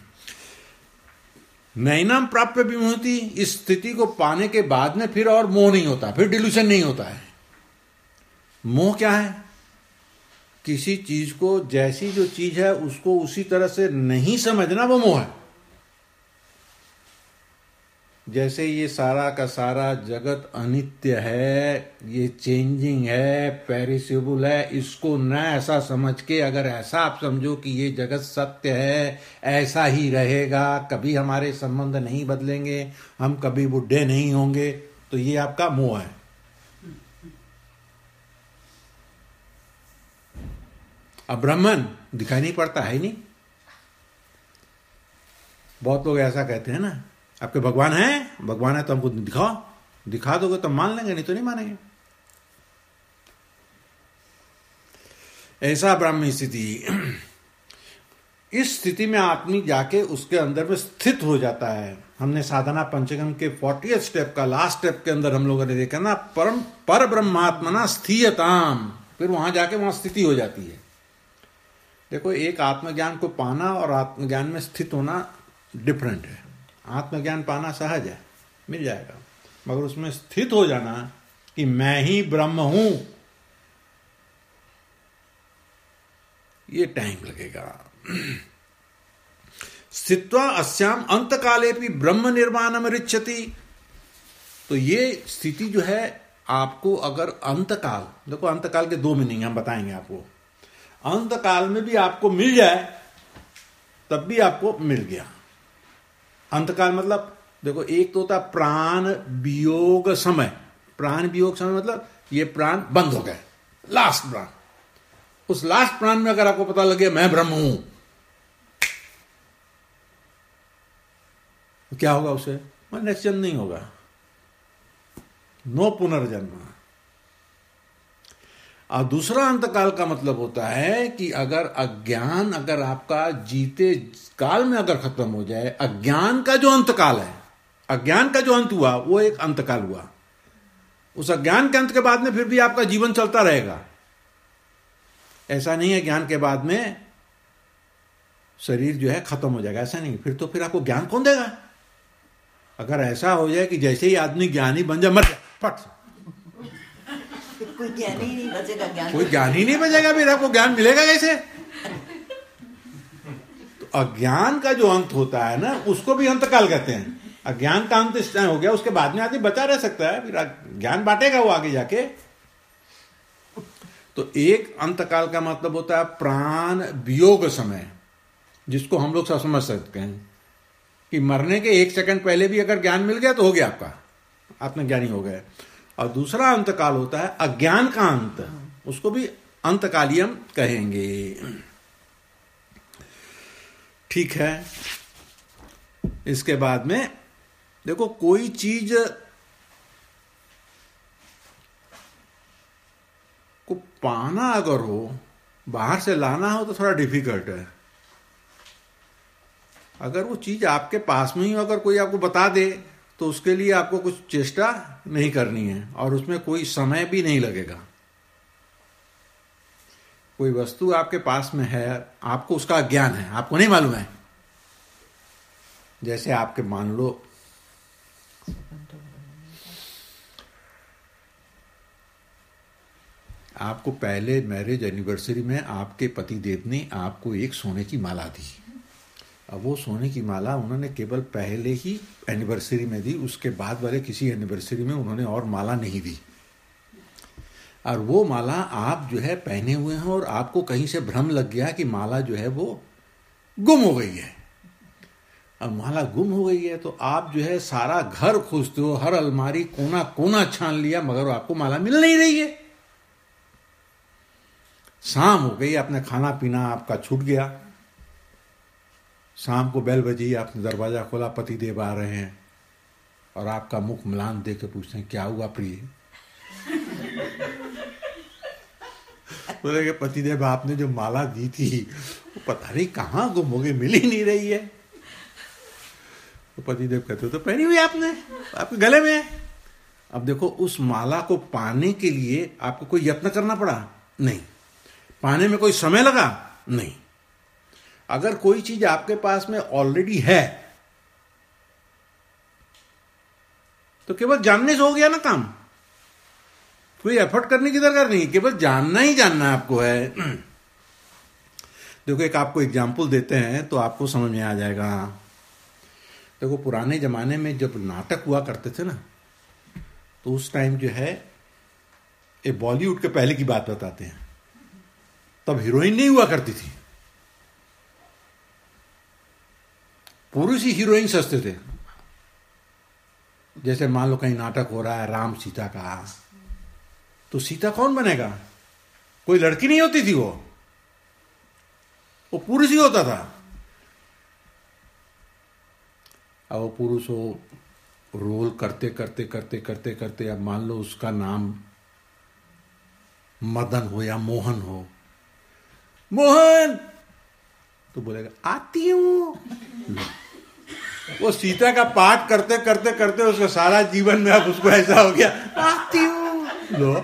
नैनाम प्राप्य विमुह्यति, इस स्थिति को पाने के बाद में फिर और मोह नहीं होता, फिर डिल्यूशन नहीं होता है। मोह क्या है? किसी चीज को, जैसी जो चीज है उसको उसी तरह से नहीं समझना, वो मोह है। जैसे ये सारा का सारा जगत अनित्य है, ये चेंजिंग है, पेरिसेबल है, इसको न ऐसा समझ के अगर ऐसा आप समझो कि ये जगत सत्य है, ऐसा ही रहेगा, कभी हमारे संबंध नहीं बदलेंगे, हम कभी बुढ़े नहीं होंगे, तो ये आपका मोह है। अब ब्राह्मण दिखाई नहीं पड़ता है ही नहीं। बहुत लोग ऐसा कहते हैं ना, आपके भगवान है, भगवान है तो हमको दिखाओ, दिखा दोगे तो मान लेंगे, नहीं तो नहीं मानेंगे। ऐसा ब्राह्मी स्थिति। इस स्थिति में आदमी जाके उसके अंदर में स्थित हो जाता है। हमने साधना पंचकम के फोर्टियथ स्टेप का लास्ट स्टेप के अंदर हम लोगों ने देखा ना, परम पर ब्रह्मात्मना स्थीयताम, फिर वहां जाके वहां स्थिति हो जाती है। देखो, एक आत्मज्ञान को पाना और आत्मज्ञान में स्थित होना डिफरेंट है। आत्मज्ञान पाना सहज है, मिल जाएगा, मगर उसमें स्थित हो जाना कि मैं ही ब्रह्म हूं, ये टाइम लगेगा। स्थित्वा अस्याम अंतकाले भी ब्रह्म निर्वाणम रिच्छति। तो ये स्थिति जो है आपको, अगर अंतकाल, देखो अंतकाल के दो मीनिंग हम बताएंगे आपको। अंतकाल में भी आपको मिल जाए तब भी आपको मिल गया। अंतकाल मतलब देखो, एक तो होता प्राण वियोग समय। प्राण वियोग समय मतलब ये प्राण बंद हो गए, लास्ट प्राण। उस लास्ट प्राण में अगर आपको पता लगे मैं ब्रह्म हूं, तो क्या होगा उसे? नेक्स्ट जन्म नहीं होगा, नो पुनर्जन्म। और दूसरा अंतकाल का मतलब होता है कि अगर अज्ञान, अगर आपका जीते काल में अगर खत्म हो जाए, अज्ञान का जो अंतकाल है, अज्ञान का जो अंत हुआ, वो एक अंतकाल हुआ। उस अज्ञान के अंत के बाद में फिर भी आपका जीवन चलता रहेगा। ऐसा नहीं है ज्ञान के बाद में शरीर जो है खत्म हो जाएगा, ऐसा नहीं। फिर तो फिर आपको ज्ञान कौन देगा? अगर ऐसा हो जाए कि जैसे ही आदमी ज्ञानी बन जाए, मर जाए फट, कोई ज्ञान ही नहीं बचेगा, ज्ञान कोई ज्ञान ही नहीं बचेगा, फिर आपको ज्ञान मिलेगा कैसे? तो अज्ञान का जो अंत होता है ना, उसको भी अंतकाल कहते हैं। अज्ञान का अंत इस टाइम हो गया, उसके बाद में आदमी बचा रह सकता है, फिर ज्ञान बांटेगा वो आगे जाके। तो एक अंतकाल का मतलब होता है प्राण वियोग समय, जिसको हम लोग सब समझ सकते हैं कि मरने के एक सेकंड पहले भी अगर ज्ञान मिल गया तो हो गया आपका, आत्मज्ञानी हो गए। और दूसरा अंतकाल होता है अज्ञान का अंत, उसको भी अंतकाली हम कहेंगे। ठीक है। इसके बाद में देखो, कोई चीज को पाना अगर हो, बाहर से लाना हो तो थोड़ा डिफिकल्ट है। अगर वो चीज आपके पास में ही अगर कोई आपको बता दे तो उसके लिए आपको कुछ चेष्टा नहीं करनी है और उसमें कोई समय भी नहीं लगेगा। कोई वस्तु आपके पास में है, आपको उसका ज्ञान है, आपको नहीं मालूम है। जैसे आपके मान लो आपको पहले मैरिज एनिवर्सरी में आपके पति देव ने आपको एक सोने की माला दी। अब वो सोने की माला उन्होंने केवल पहले ही एनिवर्सरी में दी, उसके बाद वाले किसी एनिवर्सरी में उन्होंने और माला नहीं दी। और वो माला आप जो है पहने हुए हैं और आपको कहीं से भ्रम लग गया कि माला जो है वो गुम हो गई है। अब माला गुम हो गई है तो आप जो है सारा घर खोजते हो, हर अलमारी कोना कोना छान लिया, मगर आपको माला मिल नहीं रही है। शाम हो गई, आपने खाना पीना आपका छूट गया, शाम को बेल बजी, आपने दरवाजा खोला, पति देव आ रहे हैं और आपका मुख म्लान देख के पूछते हैं क्या हुआ प्रिय? बोले कि पतिदेव आपने जो माला दी थी वो पता नहीं कहाँ गुम हो गई, मिल ही नहीं रही है। तो पतिदेव कहते तो पहनी हुई आपने, आपके गले में है। अब देखो, उस माला को पाने के लिए आपको कोई यत्न करना पड़ा? नहीं। पाने में कोई समय लगा? नहीं। अगर कोई चीज आपके पास में ऑलरेडी है तो केवल जानने से हो गया ना काम, कोई एफर्ट करने की दरकार नहीं, केवल जानना ही जानना आपको है। देखो, एक आपको एग्जाम्पल देते हैं तो आपको समझ में आ जाएगा। देखो, पुराने जमाने में जब नाटक हुआ करते थे ना, तो उस टाइम जो है, ये बॉलीवुड के पहले की बात बताते हैं, तब हीरोइन नहीं हुआ करती थी, पुरुष ही हीरोइन सजते थे। जैसे मान लो कहीं नाटक हो रहा है राम सीता का, तो सीता कौन बनेगा? कोई लड़की नहीं होती थी, वो वो पुरुष ही होता था। अब वो पुरुष वो रोल करते करते करते करते करते अब मान लो उसका नाम मदन हो या मोहन हो, मोहन तो बोलेगा आती हूं। वो सीता का पाठ करते करते करते उसका सारा जीवन में अब उसको ऐसा हो गया, आती हूं। लो,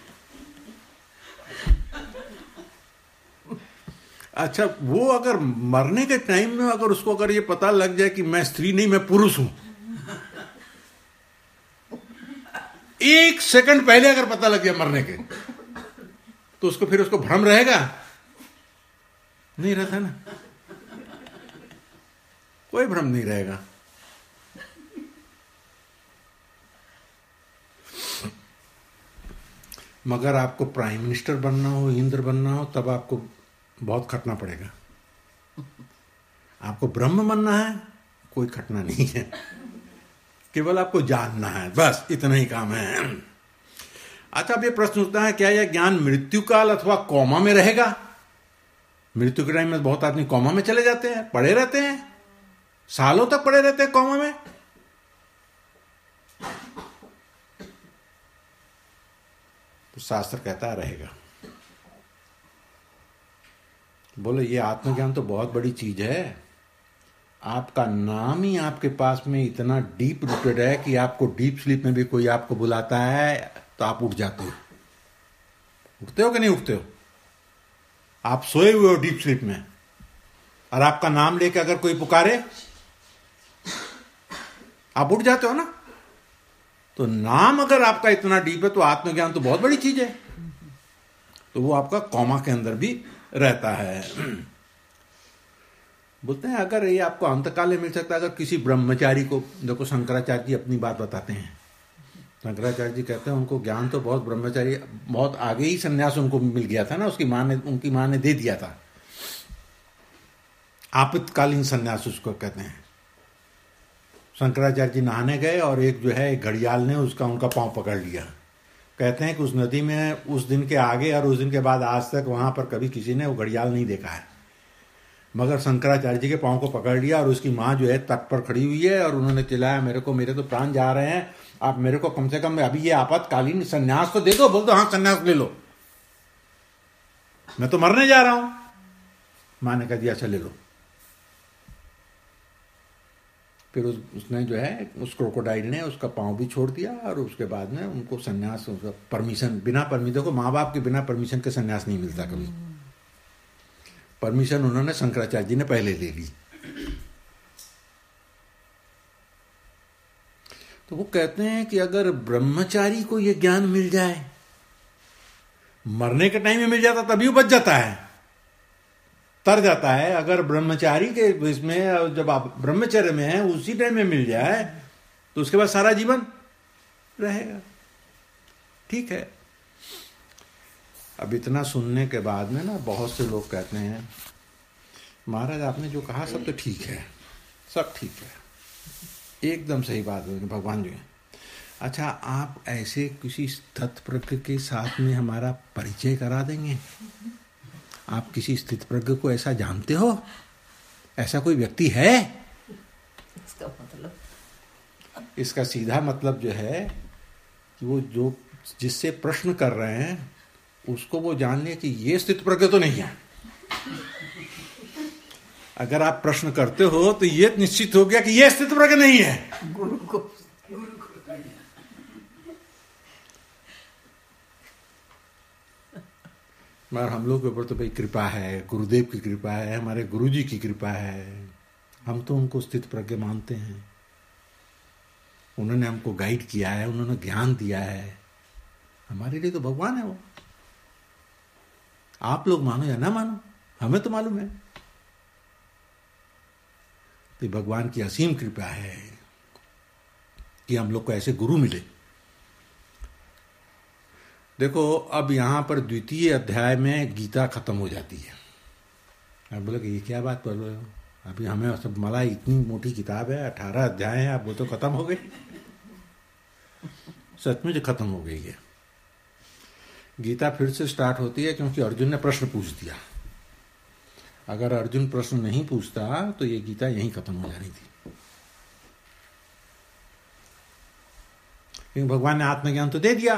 अच्छा, वो अगर मरने के टाइम में अगर उसको अगर ये पता लग जाए कि मैं स्त्री नहीं मैं पुरुष हूं, एक सेकंड पहले अगर पता लग गया मरने के, तो उसको फिर उसको भ्रम रहेगा? नहीं रहता ना, कोई भ्रम नहीं रहेगा। मगर आपको प्राइम मिनिस्टर बनना हो, इंद्र बनना हो, तब आपको बहुत खटना पड़ेगा। आपको ब्रह्म बनना है, कोई खटना नहीं है, केवल आपको जानना है, बस इतना ही काम है। अच्छा, अब ये प्रश्न उठता है, क्या यह ज्ञान मृत्यु काल अथवा कौमा में रहेगा? मृत्यु के टाइम में बहुत आदमी कौमा में चले जाते हैं, पड़े रहते हैं, सालों तक पड़े रहते हैं कौमा में। तो शास्त्र कहता है रहेगा। बोले ये आत्मज्ञान तो बहुत बड़ी चीज है, आपका नाम ही आपके पास में इतना डीप रूटेड है कि आपको डीप स्लीप में भी कोई आपको बुलाता है तो आप उठ जाते हो। उठते हो कि नहीं उठते हो? आप सोए हुए हो डीप स्लीप में, और आपका नाम लेके अगर कोई पुकारे आप उठ जाते हो ना। तो नाम अगर आपका इतना डीप है तो आत्मज्ञान तो बहुत बड़ी चीज है, तो वो आपका कौमा के अंदर भी रहता है। बोलते हैं अगर ये आपको अंतकाल में मिल सकता है, अगर किसी ब्रह्मचारी को, देखो शंकराचार्य जी अपनी बात बताते हैं, शंकराचार्य जी कहते हैं उनको ज्ञान तो बहुत, ब्रह्मचारी बहुत आगे ही संन्यास उनको मिल गया था ना, उसकी माँ ने उनकी माँ ने दे दिया था, आपातकालीन संन्यास उसको कहते हैं। शंकराचार्य जी नहाने गए और एक जो है घड़ियाल ने उसका उनका पांव पकड़ लिया। कहते हैं कि उस नदी में उस दिन के आगे और उस दिन के बाद आज तक वहां पर कभी किसी ने वो घड़ियाल नहीं देखा है, मगर शंकराचार्य जी के पांव को पकड़ लिया और उसकी माँ जो है तट पर खड़ी हुई है और उन्होंने चिल्लाया, मेरे को, मेरे तो प्राण जा रहे हैं, आप मेरे को कम से कम अभी ये आपातकालीन संन्यास तो दे दो। बोल दो हाँ संन्यास ले लो, मैं तो मरने जा रहा हूं। माँ ने कह दिया अच्छा ले लो। फिर उस, उसने जो है उस क्रोकोडाइल ने उसका पांव भी छोड़ दिया और उसके बाद में उनको संन्यास, उसका परमिशन, बिना परमिशन, देखो माँ बाप के बिना परमिशन के संन्यास नहीं मिलता कभी। परमिशन उन्होंने शंकराचार्य जी ने पहले ले ली। तो वो कहते हैं कि अगर ब्रह्मचारी को ये ज्ञान मिल जाए, मरने के टाइम में मिल जाता तभी वो बच जाता है, तर जाता है। अगर ब्रह्मचारी के इसमें, जब आप ब्रह्मचर्य में हैं उसी टाइम में मिल जाए तो उसके बाद सारा जीवन रहेगा। ठीक है। अब इतना सुनने के बाद में ना बहुत से लोग कहते हैं महाराज आपने जो कहा सब तो ठीक है, सब ठीक है, एकदम सही बात है, भगवान जो है। अच्छा, आप ऐसे किसी स्थित प्रज्ञ के साथ में हमारा परिचय करा देंगे? आप किसी स्थित प्रज्ञ को ऐसा जानते हो? ऐसा कोई व्यक्ति है? इसका मतलब इसका सीधा मतलब जो है कि वो जो जिससे प्रश्न कर रहे हैं उसको वो जान ले कि ये स्थित प्रज्ञ तो नहीं है। अगर आप प्रश्न करते हो तो ये निश्चित हो गया कि ये स्थित प्रज्ञ नहीं है। गुरु को मगर हम लोग के ऊपर तो भाई कृपा है, गुरुदेव की कृपा है, हमारे गुरुजी की कृपा है, हम तो उनको स्थित प्रज्ञ मानते हैं। उन्होंने हमको गाइड किया है, उन्होंने ज्ञान दिया है, हमारे लिए तो भगवान है वो। आप लोग मानो या ना मानो, हमें तो मालूम है तो भगवान की असीम कृपा है कि हम लोग को ऐसे गुरु मिले। देखो, अब यहां पर द्वितीय अध्याय में गीता खत्म हो जाती है। आप बोले कि ये क्या बात कर रहे हो, अभी हमें सब मला इतनी मोटी किताब है, अठारह अध्याय है, अब वो तो खत्म हो गई। सच में जो खत्म हो गई है। गीता फिर से स्टार्ट होती है क्योंकि अर्जुन ने प्रश्न पूछ दिया। अगर अर्जुन प्रश्न नहीं पूछता तो ये गीता यहीं खत्म हो जानी थी, क्योंकि भगवान ने आत्मज्ञान तो दे दिया,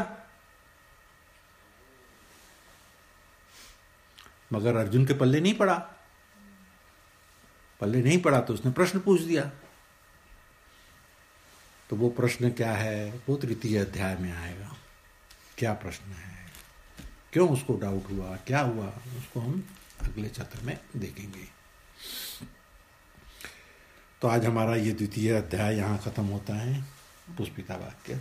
मगर अर्जुन के पल्ले नहीं पड़ा। पल्ले नहीं पड़ा तो उसने प्रश्न पूछ दिया। तो वो प्रश्न क्या है, वो तृतीय अध्याय में आएगा। क्या प्रश्न है, क्यों उसको डाउट हुआ, क्या हुआ, उसको हम अगले सत्र में देखेंगे। तो आज हमारा ये द्वितीय अध्याय यहाँ खत्म होता है। पुष्पिता वाक्य।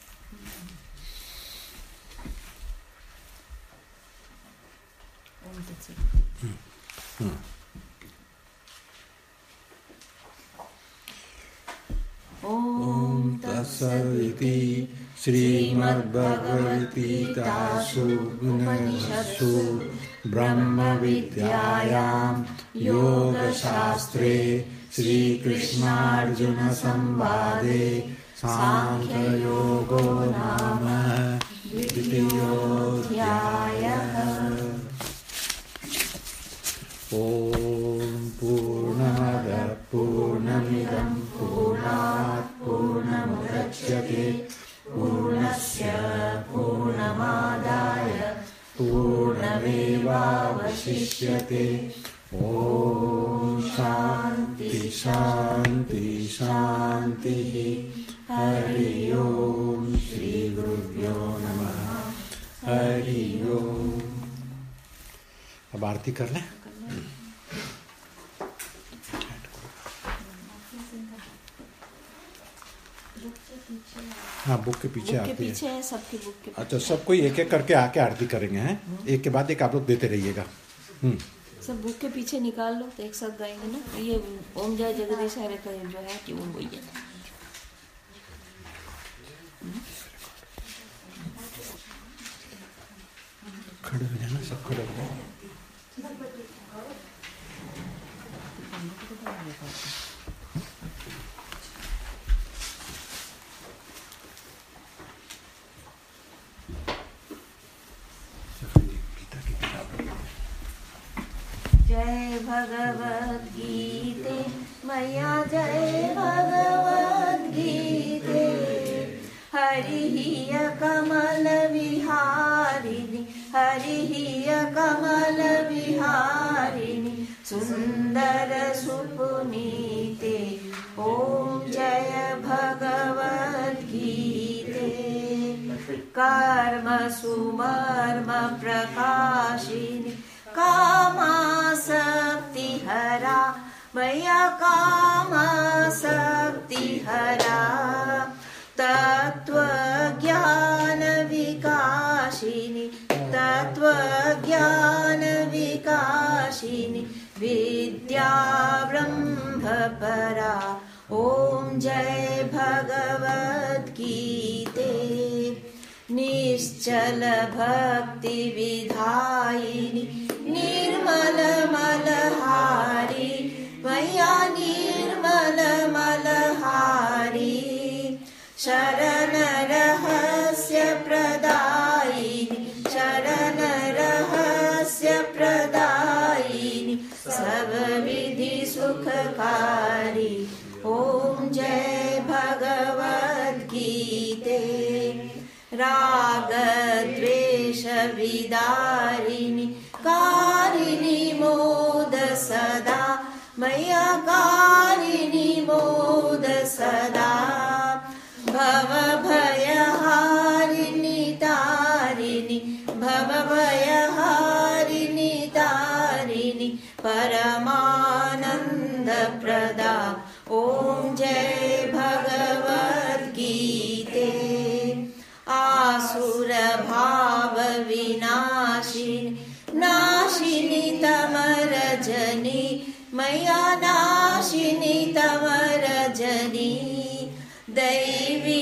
ओम तत्सदिति श्रीमद्भगवद्गीतासु उपनिषत्सु ब्रह्मविद्यायां योगशास्त्रे श्रीकृष्णार्जुन संवादे सांख्ययोगो नाम द्वितीयोऽध्यायः। ओम पूर्णमदः पूर्णमिदं पूर्णात् पूर्णमुदच्यते पूर्णस्य पूर्णमादाय पूर्णमेवावशिष्यते। ओम शांति शांति शांति। हरि ओम। श्री गुरुभ्यो नमः। हरि ओम। अब आरती कर लें। हाँ, बुक के पीछे बुक आती के पीछे है। है, सबकी बुक के पीछे। अच्छा, सब कोई एक एक करके आके आरती करेंगे हैं, एक के बाद एक आप लोग देते रहिएगा। हम्म सब बुक के पीछे निकाल लो तो एक साथ गाएंगे ना। ये ओम जय जगदीश हरे का जो है ट्यून वही है। खड़े हो जाना, सब खड़े हो जाना। जय भगवद गीते मैया जय भगवद गीते। हरिः कमल विहारिणि हरिः कमल विहारिणि सुंदर सुपुनीते। ओम जय भगवद गीते। कर्म सुमर्म प्रकाशिनी कामासक्ति हरा मैया कामासक्ति हरा। तत्व ज्ञान विकासिनी तत्व ज्ञान विकासिनी विद्या ब्रह्म परा। ओम जय भगवद गीते। निश्चल भक्ति विधायिनी निर्मल मलहारी मैया निर्मल शरण रहस्य प्रदायिनी शरण रहस्य प्रदायिनी सब विधि सुखकारी। ओम जय भगवद गीते। राग द्वेष विदारिणी कारिणी मोद सदा मैया कारिणी मोद सदा। भव भयहारिणी तारिणी भव भयहारिणी तारिणी परमानंद प्रदा। ओम जय भगवद गीते। आसुर भाव विनाशिनी नाशिनी तमरजनी मैया नाशिनी तमरजनी। दैवी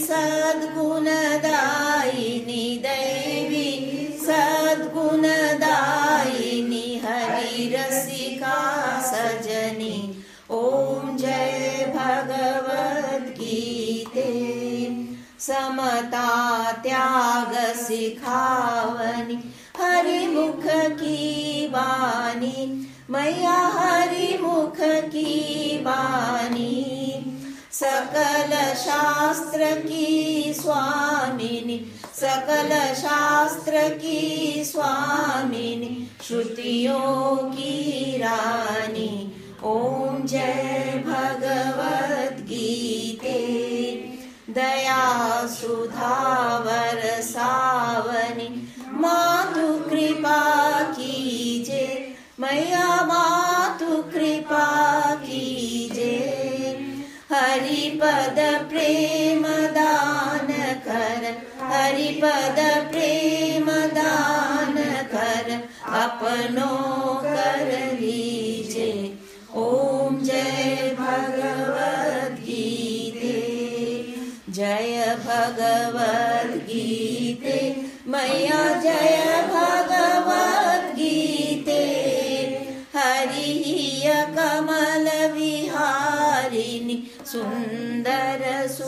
सद्गुणदायिनी दैवी सद्गुणदायिनी हरि रसिका सजनी। ओम जय भगवद गीते। समता त्याग सिखावनी हरि मुख की बानी मैया हरि मुख की बानी। सकल शास्त्र की स्वामिनी सकल शास्त्र की स्वामिनी श्रुतियों की रानी। ओम जय भगवद गीते। दया सुधा बरसावनी मातु कृपा कीजे मैया मातु कृपा कीजे। हरिपद प्रेम दान कर हरिपद प्रेम दान कर अपनो कर लीजे। ओम जय भगवद गीते। जय भगवद गीते मैया जय भगवद गीते। हरि कमल विहारिणी सुंदर सु